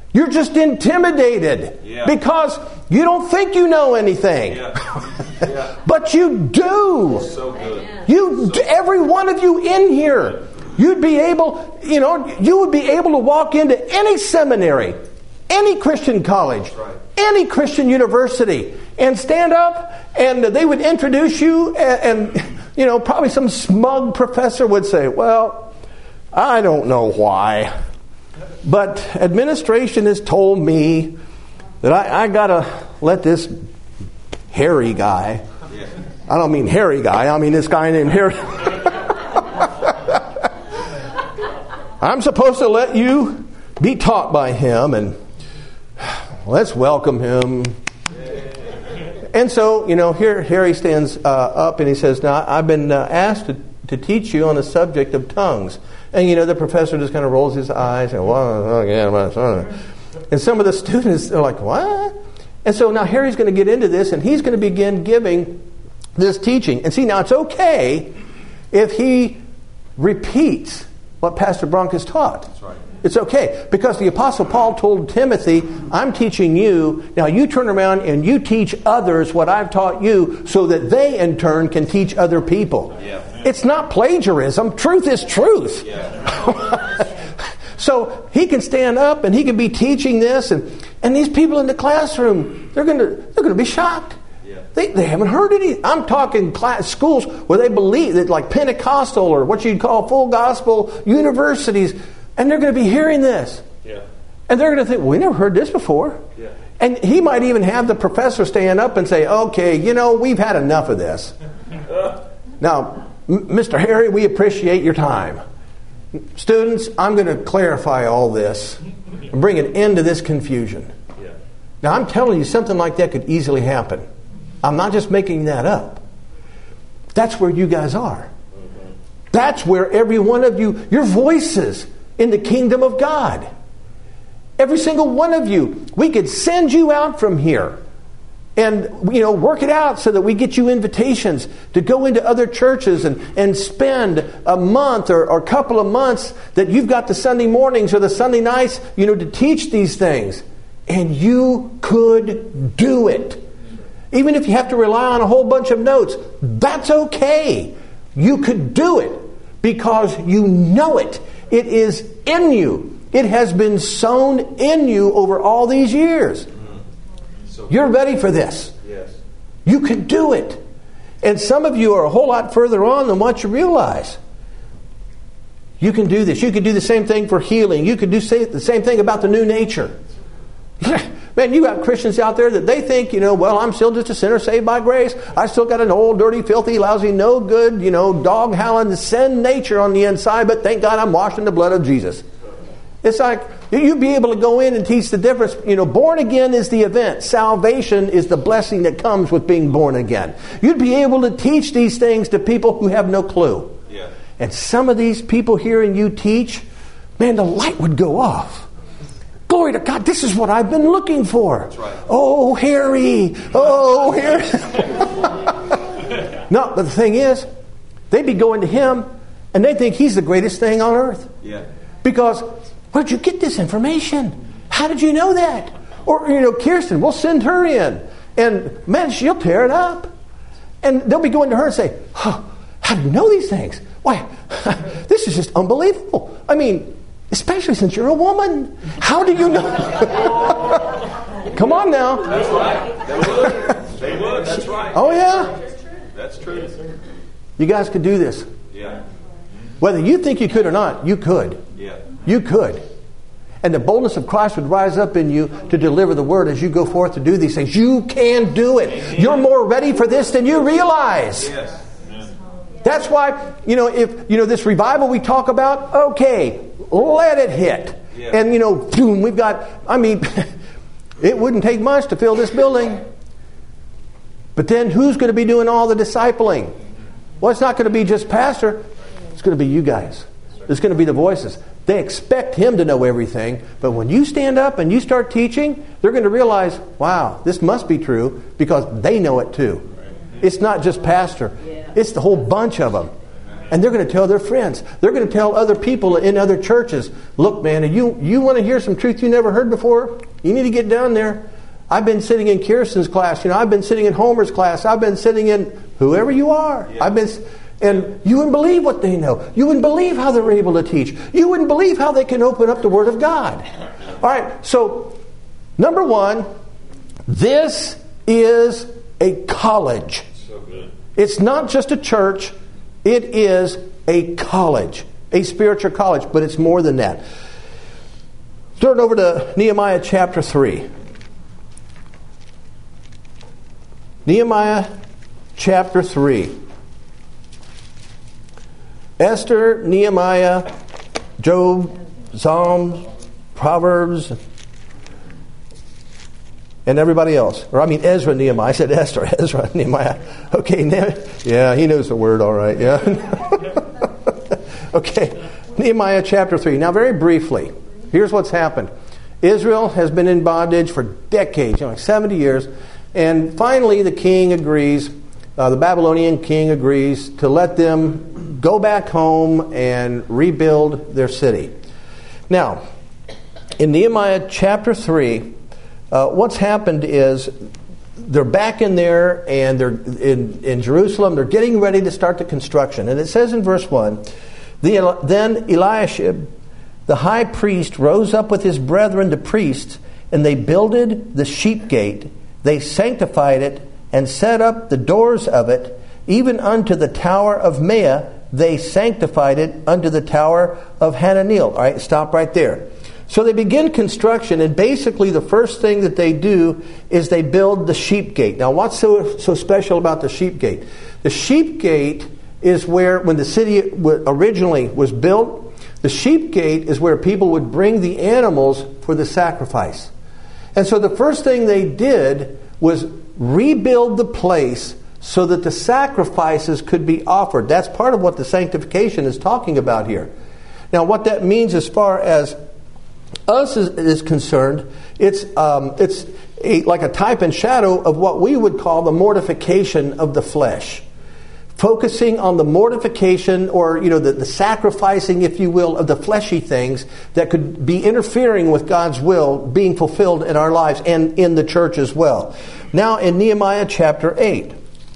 You're just intimidated Yeah. because you don't think you know anything. Yeah. Yeah. But you do. So good. You, every one of you in here, you'd be able, you know, you would be able to walk into any seminary, any Christian college, right. any Christian university, and stand up, and they would introduce you, and, and you know, probably some smug professor would say, "Well, I don't know why, but administration has told me that I, I gotta let this hairy guy." Yeah. I don't mean hairy guy. I mean this guy named Harry. I'm supposed to let you be taught by him, and let's welcome him. And so, you know, here Harry stands uh, up and he says, "Now, I've been uh, asked to, to teach you on the subject of tongues." And, you know, the professor just kind of rolls his eyes and, well, yeah, and some of the students are like, "What?" And so now Harry's going to get into this, and he's going to begin giving this teaching. And see, now it's okay if he repeats what Pastor Bronk has taught. That's right. It's okay, because the Apostle Paul told Timothy, "I'm teaching you, now you turn around and you teach others what I've taught you, so that they in turn can teach other people." Yeah. It's not plagiarism. Truth is truth. Yeah. So he can stand up and he can be teaching this, and, and these people in the classroom, they're gonna they're gonna be shocked. Yeah. They they haven't heard any. I'm talking class schools where they believe that, like Pentecostal or what you'd call full gospel universities, and they're going to be hearing this. Yeah. And they're going to think, "Well, we never heard this before." Yeah. And he might even have the professor stand up and say, "Okay, you know, we've had enough of this. Now, M- Mister Harry, we appreciate your time. Students, I'm going to clarify all this and bring an end to this confusion." Yeah. Now, I'm telling you, something like that could easily happen. I'm not just making that up. That's where you guys are. Mm-hmm. That's where every one of you, your voices in the kingdom of God. Every single one of you. We could send you out from here and, you know, work it out so that we get you invitations to go into other churches and, and spend a month or, or a couple of months that you've got the Sunday mornings or the Sunday nights, you know, to teach these things. And you could do it. Even if you have to rely on a whole bunch of notes, that's okay. You could do it because you know it. It is in you. It has been sown in you over all these years. So You're ready for this. Yes. You could do it. And some of you are a whole lot further on than what you realize. You can do this. You can do the same thing for healing. You could do say, the same thing about the new nature. Man, you have Christians out there that they think, you know, well, I'm still just a sinner saved by grace. I still got an old, dirty, filthy, lousy, no good, you know, dog howling sin nature on the inside, but thank God I'm washed in the blood of Jesus. It's like, you'd be able to go in and teach the difference. You know, born again is the event. Salvation is the blessing that comes with being born again. You'd be able to teach these things to people who have no clue. Yeah. And some of these people hearing you teach, man, the light would go off. Glory to God, this is what I've been looking for. That's right. Oh, Harry. Oh, Harry. No, but the thing is, they'd be going to him and they think he's the greatest thing on earth. Yeah. Because, where'd you get this information? How did you know that? Or, you know, Kirsten, we'll send her in. And, man, she'll tear it up. And they'll be going to her and say, oh, how do you know these things? Why, this is just unbelievable. I mean, especially since you're a woman. How do you know? Come on now. That's right. They would. They would. That's right. Oh, yeah. That's true. You guys could do this. Yeah. Whether you think you could or not, you could. Yeah. You could. And the boldness of Christ would rise up in you to deliver the word as you go forth to do these things. You can do it. You're more ready for this than you realize. Yes. That's why, you know, if, you know, this revival we talk about, okay, let it hit. Yeah. And, you know, boom, we've got, I mean, it wouldn't take much to fill this building. But then who's going to be doing all the discipling? Well, it's not going to be just pastor. It's going to be you guys. It's going to be the voices. They expect him to know everything. But when you stand up and you start teaching, they're going to realize, wow, this must be true because they know it too. It's not just pastor. It's the whole bunch of them. And they're going to tell their friends. They're going to tell other people in other churches, look, man, you, you want to hear some truth you never heard before? You need to get down there. I've been sitting in Kirsten's class. You know, I've been sitting in Homer's class. I've been sitting in whoever you are. Yeah. I've been, and you wouldn't believe what they know. You wouldn't believe how they're able to teach. You wouldn't believe how they can open up the Word of God. All right, so number one, this is a college. So good. It's not just a church. It is a college, a spiritual college, but it's more than that. Turn over to Nehemiah chapter three. Nehemiah chapter three. Esther, Nehemiah, Job, Psalms, Proverbs, and everybody else. Or I mean Ezra, Nehemiah. I said Esther, Ezra, Nehemiah. Okay, ne- yeah, he knows the word all right, yeah. Okay, Nehemiah chapter three. Now very briefly, here's what's happened. Israel has been in bondage for decades, you know, like seventy years, and finally the king agrees, uh, the Babylonian king agrees to let them go back home and rebuild their city. Now, in Nehemiah chapter three, Uh, what's happened is they're back in there and they're in, in Jerusalem. They're getting ready to start the construction. And it says in verse one, the, Then Eliashib, the high priest, rose up with his brethren the priests, and they builded the sheep gate. They sanctified it and set up the doors of it, even unto the tower of Mea. They sanctified it unto the tower of Hananeel. All right, stop right there. So they begin construction, and basically the first thing that they do is they build the sheep gate. Now, what's so, so special about the sheep gate? The sheep gate is where, when the city originally was built, the sheep gate is where people would bring the animals for the sacrifice. And so the first thing they did was rebuild the place so that the sacrifices could be offered. That's part of what the sanctification is talking about here. Now, what that means as far as us is, is concerned, it's um, it's a, like a type and shadow of what we would call the mortification of the flesh. Focusing on the mortification, or you know, the, the sacrificing, if you will, of the fleshy things that could be interfering with God's will being fulfilled in our lives and in the church as well. Now in Nehemiah chapter eight.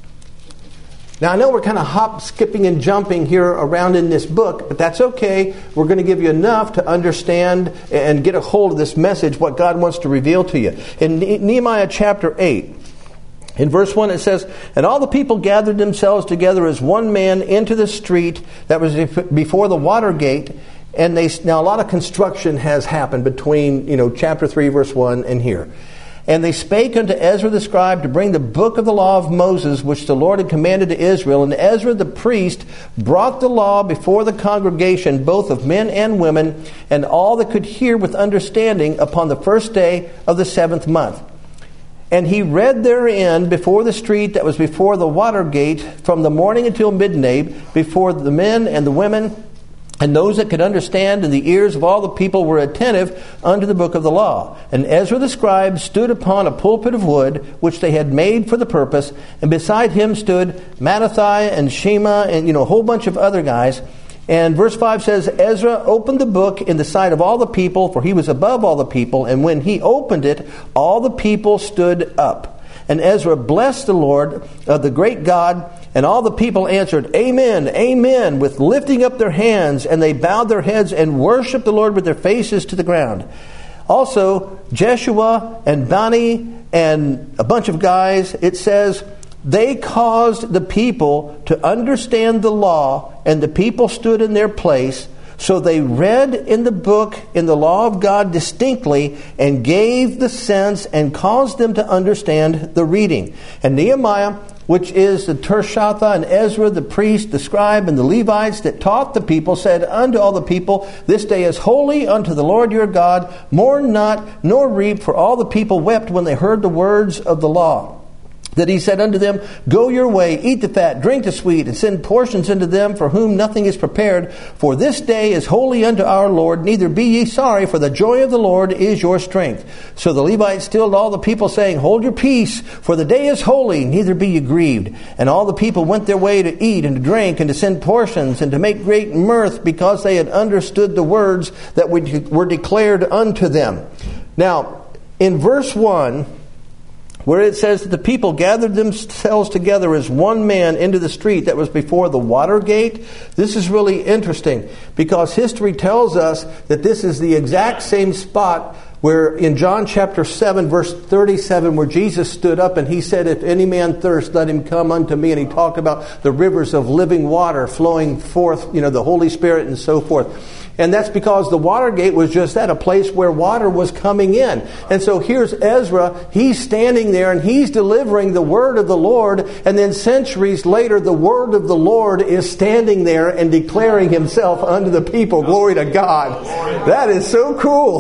Now, I know we're kind of hop, skipping, and jumping here around in this book, but that's okay. We're going to give you enough to understand and get a hold of this message, what God wants to reveal to you. In Nehemiah chapter eight, in verse one, it says, And all the people gathered themselves together as one man into the street that was before the water gate. And they, now a lot of construction has happened between, you know, chapter three, verse one, and here. And they spake unto Ezra the scribe to bring the book of the law of Moses, which the Lord had commanded to Israel. And Ezra the priest brought the law before the congregation, both of men and women, and all that could hear with understanding, upon the first day of the seventh month. And he read therein before the street that was before the water gate, from the morning until midnight, before the men and the women, and those that could understand, and the ears of all the people were attentive unto the book of the law. And Ezra the scribe stood upon a pulpit of wood, which they had made for the purpose. And beside him stood Mattathiah and Shema, and you know a whole bunch of other guys. And verse five says, Ezra opened the book in the sight of all the people, for he was above all the people. And when he opened it, all the people stood up. And Ezra blessed the Lord, uh, the great God. And all the people answered, Amen, Amen, with lifting up their hands. And they bowed their heads and worshipped the Lord with their faces to the ground. Also, Jeshua and Bani and a bunch of guys, it says, they caused the people to understand the law, and the people stood in their place. So they read in the book, in the law of God distinctly, and gave the sense and caused them to understand the reading. And Nehemiah, which is the Tershatha, and Ezra, the priest, the scribe, and the Levites that taught the people, said unto all the people, This day is holy unto the Lord your God. Mourn not, nor weep, for all the people wept when they heard the words of the law. that he said unto them, Go your way, eat the fat, drink the sweet, and send portions unto them for whom nothing is prepared. For this day is holy unto our Lord. Neither be ye sorry, for the joy of the Lord is your strength. So the Levites stilled all the people, saying, Hold your peace, for the day is holy, neither be ye grieved. And all the people went their way to eat and to drink and to send portions and to make great mirth, because they had understood the words that were declared unto them. Now, in verse one, where it says that the people gathered themselves together as one man into the street that was before the water gate. This is really interesting, because history tells us that this is the exact same spot where in John chapter seven, verse thirty-seven, where Jesus stood up and he said, If any man thirst, let him come unto me. And he talked about the rivers of living water flowing forth, you know, the Holy Spirit and so forth. And that's because the water gate was just that, a place where water was coming in. And so here's Ezra, he's standing there and he's delivering the word of the Lord. And then centuries later, the word of the Lord is standing there and declaring himself unto the people. Glory to God. That is so cool.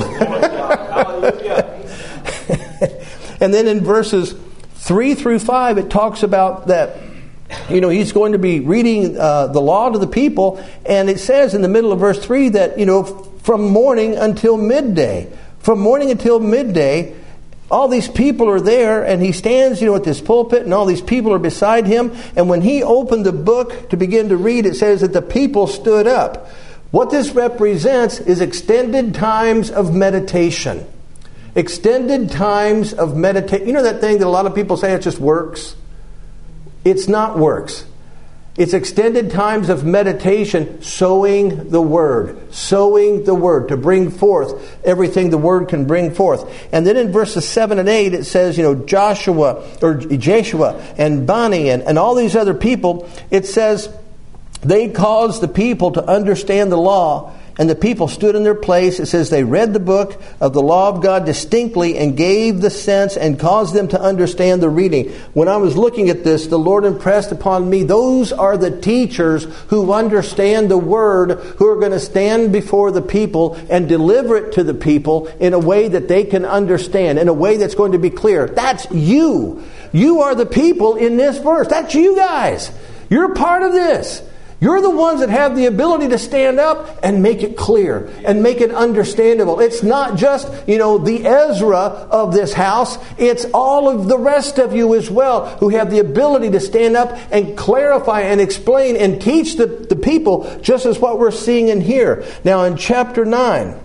And then in verses three through five, it talks about that, you know, he's going to be reading uh, the law to the people. And it says in the middle of verse three that, you know, from morning until midday, from morning until midday, all these people are there, and he stands, you know, at this pulpit, and all these people are beside him. And when he opened the book to begin to read, it says that the people stood up. What this represents is extended times of meditation. Extended times of meditation. You know that thing that a lot of people say it just works? It's not works. It's extended times of meditation, sowing the Word. Sowing the Word to bring forth everything the Word can bring forth. And then in verses seven and eight it says, you know, Joshua, or Jeshua and Bani and, and all these other people, it says they caused the people to understand the law. And the people stood in their place. It says they read the book of the law of God distinctly and gave the sense and caused them to understand the reading. When I was looking at this, the Lord impressed upon me, those are the teachers who understand the Word, who are going to stand before the people and deliver it to the people in a way that they can understand, in a way that's going to be clear. That's you. You are the people in this verse. That's you guys. You're part of this. You're the ones that have the ability to stand up and make it clear and make it understandable. It's not just, you know, the Ezra of this house. It's all of the rest of you as well who have the ability to stand up and clarify and explain and teach the, the people, just as what we're seeing in here. Now in chapter nine,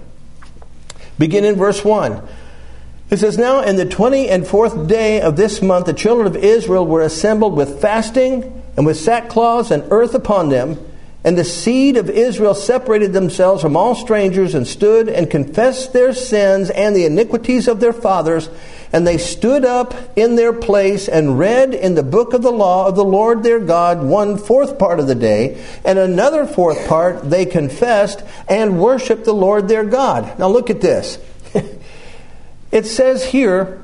begin in verse one. It says, Now in the twenty and fourth day of this month, the children of Israel were assembled with fasting and with sackcloth and earth upon them. And the seed of Israel separated themselves from all strangers and stood and confessed their sins and the iniquities of their fathers. And they stood up in their place and read in the book of the law of the Lord their God one fourth part of the day. And another fourth part they confessed and worshiped the Lord their God. Now look at this. It says here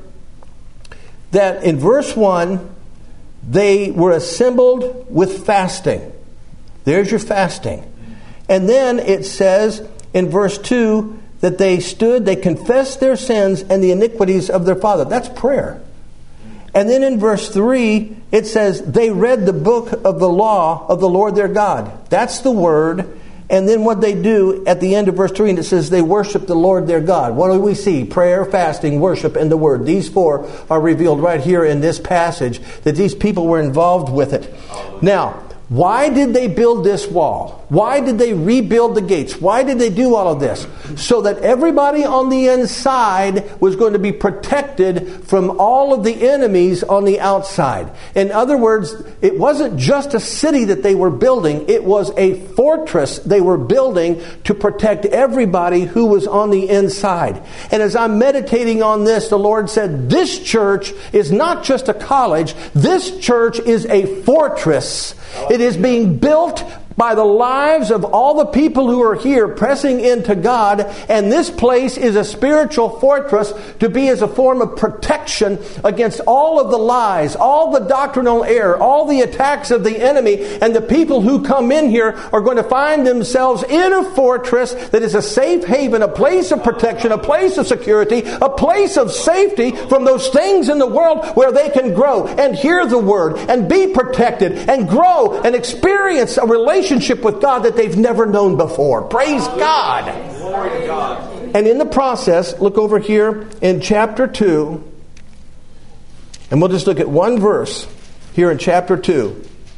that in verse one, they were assembled with fasting. There's your fasting. And then it says in verse two that they stood, they confessed their sins and the iniquities of their father. That's prayer. And then in verse three, it says they read the book of the law of the Lord their God. That's the Word. And then what they do at the end of verse three, and it says they worship the Lord their God. What do we see? Prayer, fasting, worship, and the Word. These four are revealed right here in this passage, that these people were involved with it. Now, why did they build this wall? Why did they rebuild the gates? Why did they do all of this? So that everybody on the inside was going to be protected from all of the enemies on the outside. In other words, it wasn't just a city that they were building. It was a fortress they were building to protect everybody who was on the inside. And as I'm meditating on this, the Lord said, this church is not just a college. This church is a fortress. It is being built by the lives of all the people who are here pressing into God, and this place is a spiritual fortress to be as a form of protection against all of the lies, all the doctrinal error, all the attacks of the enemy, and the people who come in here are going to find themselves in a fortress that is a safe haven, a place of protection, a place of security, a place of safety from those things in the world where they can grow and hear the Word and be protected and grow and experience a relationship with God that they've never known before. Praise God. Glory to God. And in the process, look over here in chapter two, and we'll just look at one verse here in chapter two.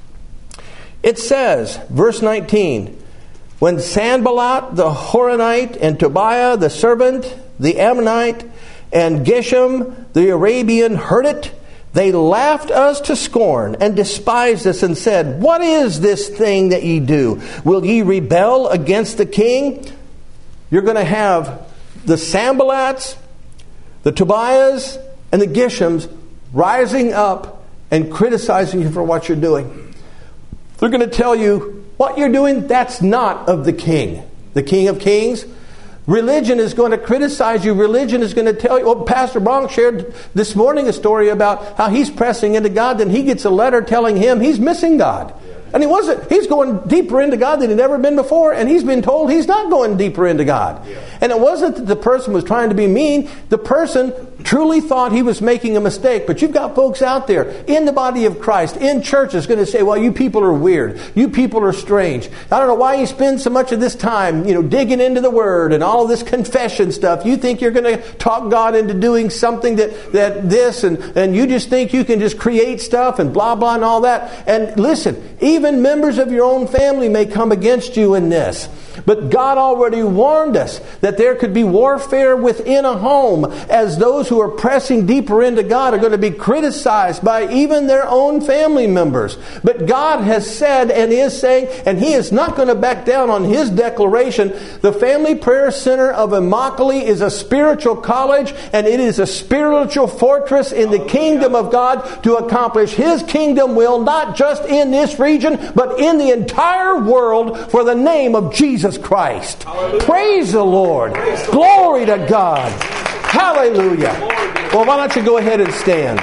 It says, verse nineteen, when Sanballat the Horonite and Tobiah the servant, the Ammonite, and Geshem the Arabian heard it, they laughed us to scorn and despised us and said, what is this thing that ye do? Will ye rebel against the king? You're going to have the Sanballats, the Tobiahs, and the Geshems rising up and criticizing you for what you're doing. They're going to tell you, what you're doing, that's not of the king, the King of Kings. Religion is going to criticize you. Religion is going to tell you. Well, Pastor Bronk shared this morning a story about how he's pressing into God. Then he gets a letter telling him he's missing God. And he wasn't. He's going deeper into God than he'd ever been before. And he's been told he's not going deeper into God. Yeah. And it wasn't that the person was trying to be mean. The person truly thought he was making a mistake. But you've got folks out there in the body of Christ, in churches, going to say, well, you people are weird. You people are strange. I don't know why you spend so much of this time, you know, digging into the Word and all of this confession stuff. You think you're going to talk God into doing something that, that this, and, and you just think you can just create stuff and blah, blah, and all that. And listen, even members of your own family may come against you in this. But God already warned us that there could be warfare within a home, as those who are pressing deeper into God are going to be criticized by even their own family members. But God has said and is saying, and He is not going to back down on His declaration, the Family Prayer Center of Immokalee is a spiritual college, and it is a spiritual fortress in the kingdom of God to accomplish His kingdom will, not just in this region, but in the entire world, for the name of Jesus Christ. Hallelujah. Praise the Lord. Praise Glory the to God. Hallelujah. Well, why don't you go ahead and stand?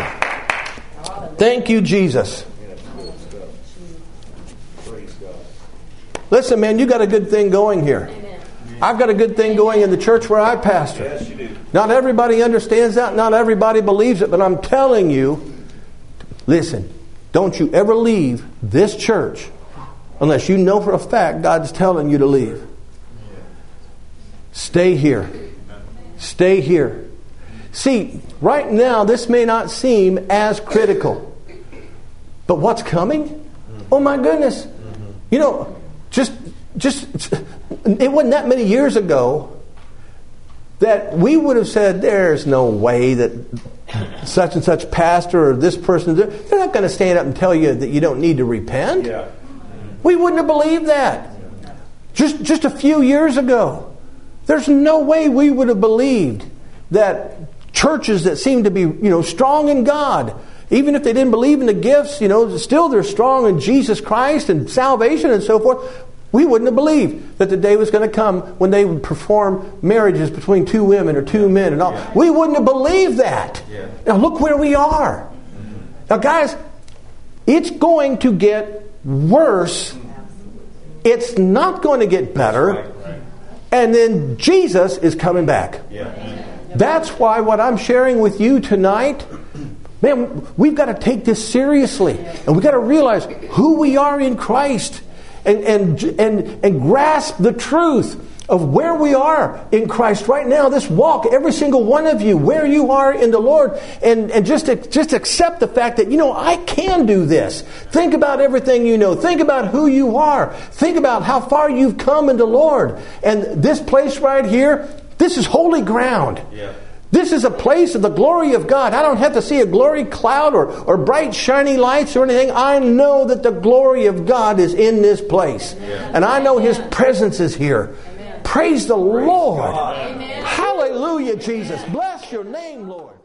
Thank you, Jesus. Listen, man, you got a good thing going here. I've got a good thing going in the church where I pastor. Yes, you do. Not everybody understands that. Not everybody believes it. But I'm telling you, listen, don't you ever leave this church unless you know for a fact God's telling you to leave. Stay here. Stay here. See, right now this may not seem as critical. But what's coming? Oh my goodness. You know, just just it wasn't that many years ago that we would have said, there's no way that such and such pastor or this person, they're not going to stand up and tell you that you don't need to repent. Yeah. We wouldn't have believed that. Just just a few years ago. There's no way we would have believed that churches that seem to be, you know, strong in God, even if they didn't believe in the gifts, you know, still they're strong in Jesus Christ and salvation and so forth. We wouldn't have believed that the day was going to come when they would perform marriages between two women or two men and all. Yeah. We wouldn't have believed that. Yeah. Now look where we are. Mm-hmm. Now guys, it's going to get worse. It's not going to get better. Right, right. And then Jesus is coming back. Yeah. That's why what I'm sharing with you tonight, man, we've got to take this seriously. And we've got to realize who we are in Christ. And, and and and grasp the truth of where we are in Christ right now. This walk, every single one of you, where you are in the Lord, and and just just accept the fact that, you know, I can do this. Think about everything you know. Think about who you are. Think about how far you've come in the Lord. And this place right here, this is holy ground. Yeah. This is a place of the glory of God. I don't have to see a glory cloud or, or bright shiny lights or anything. I know that the glory of God is in this place. Yeah. And I know His presence is here. Amen. Praise the Praise Lord. Hallelujah, Jesus. Bless your name, Lord.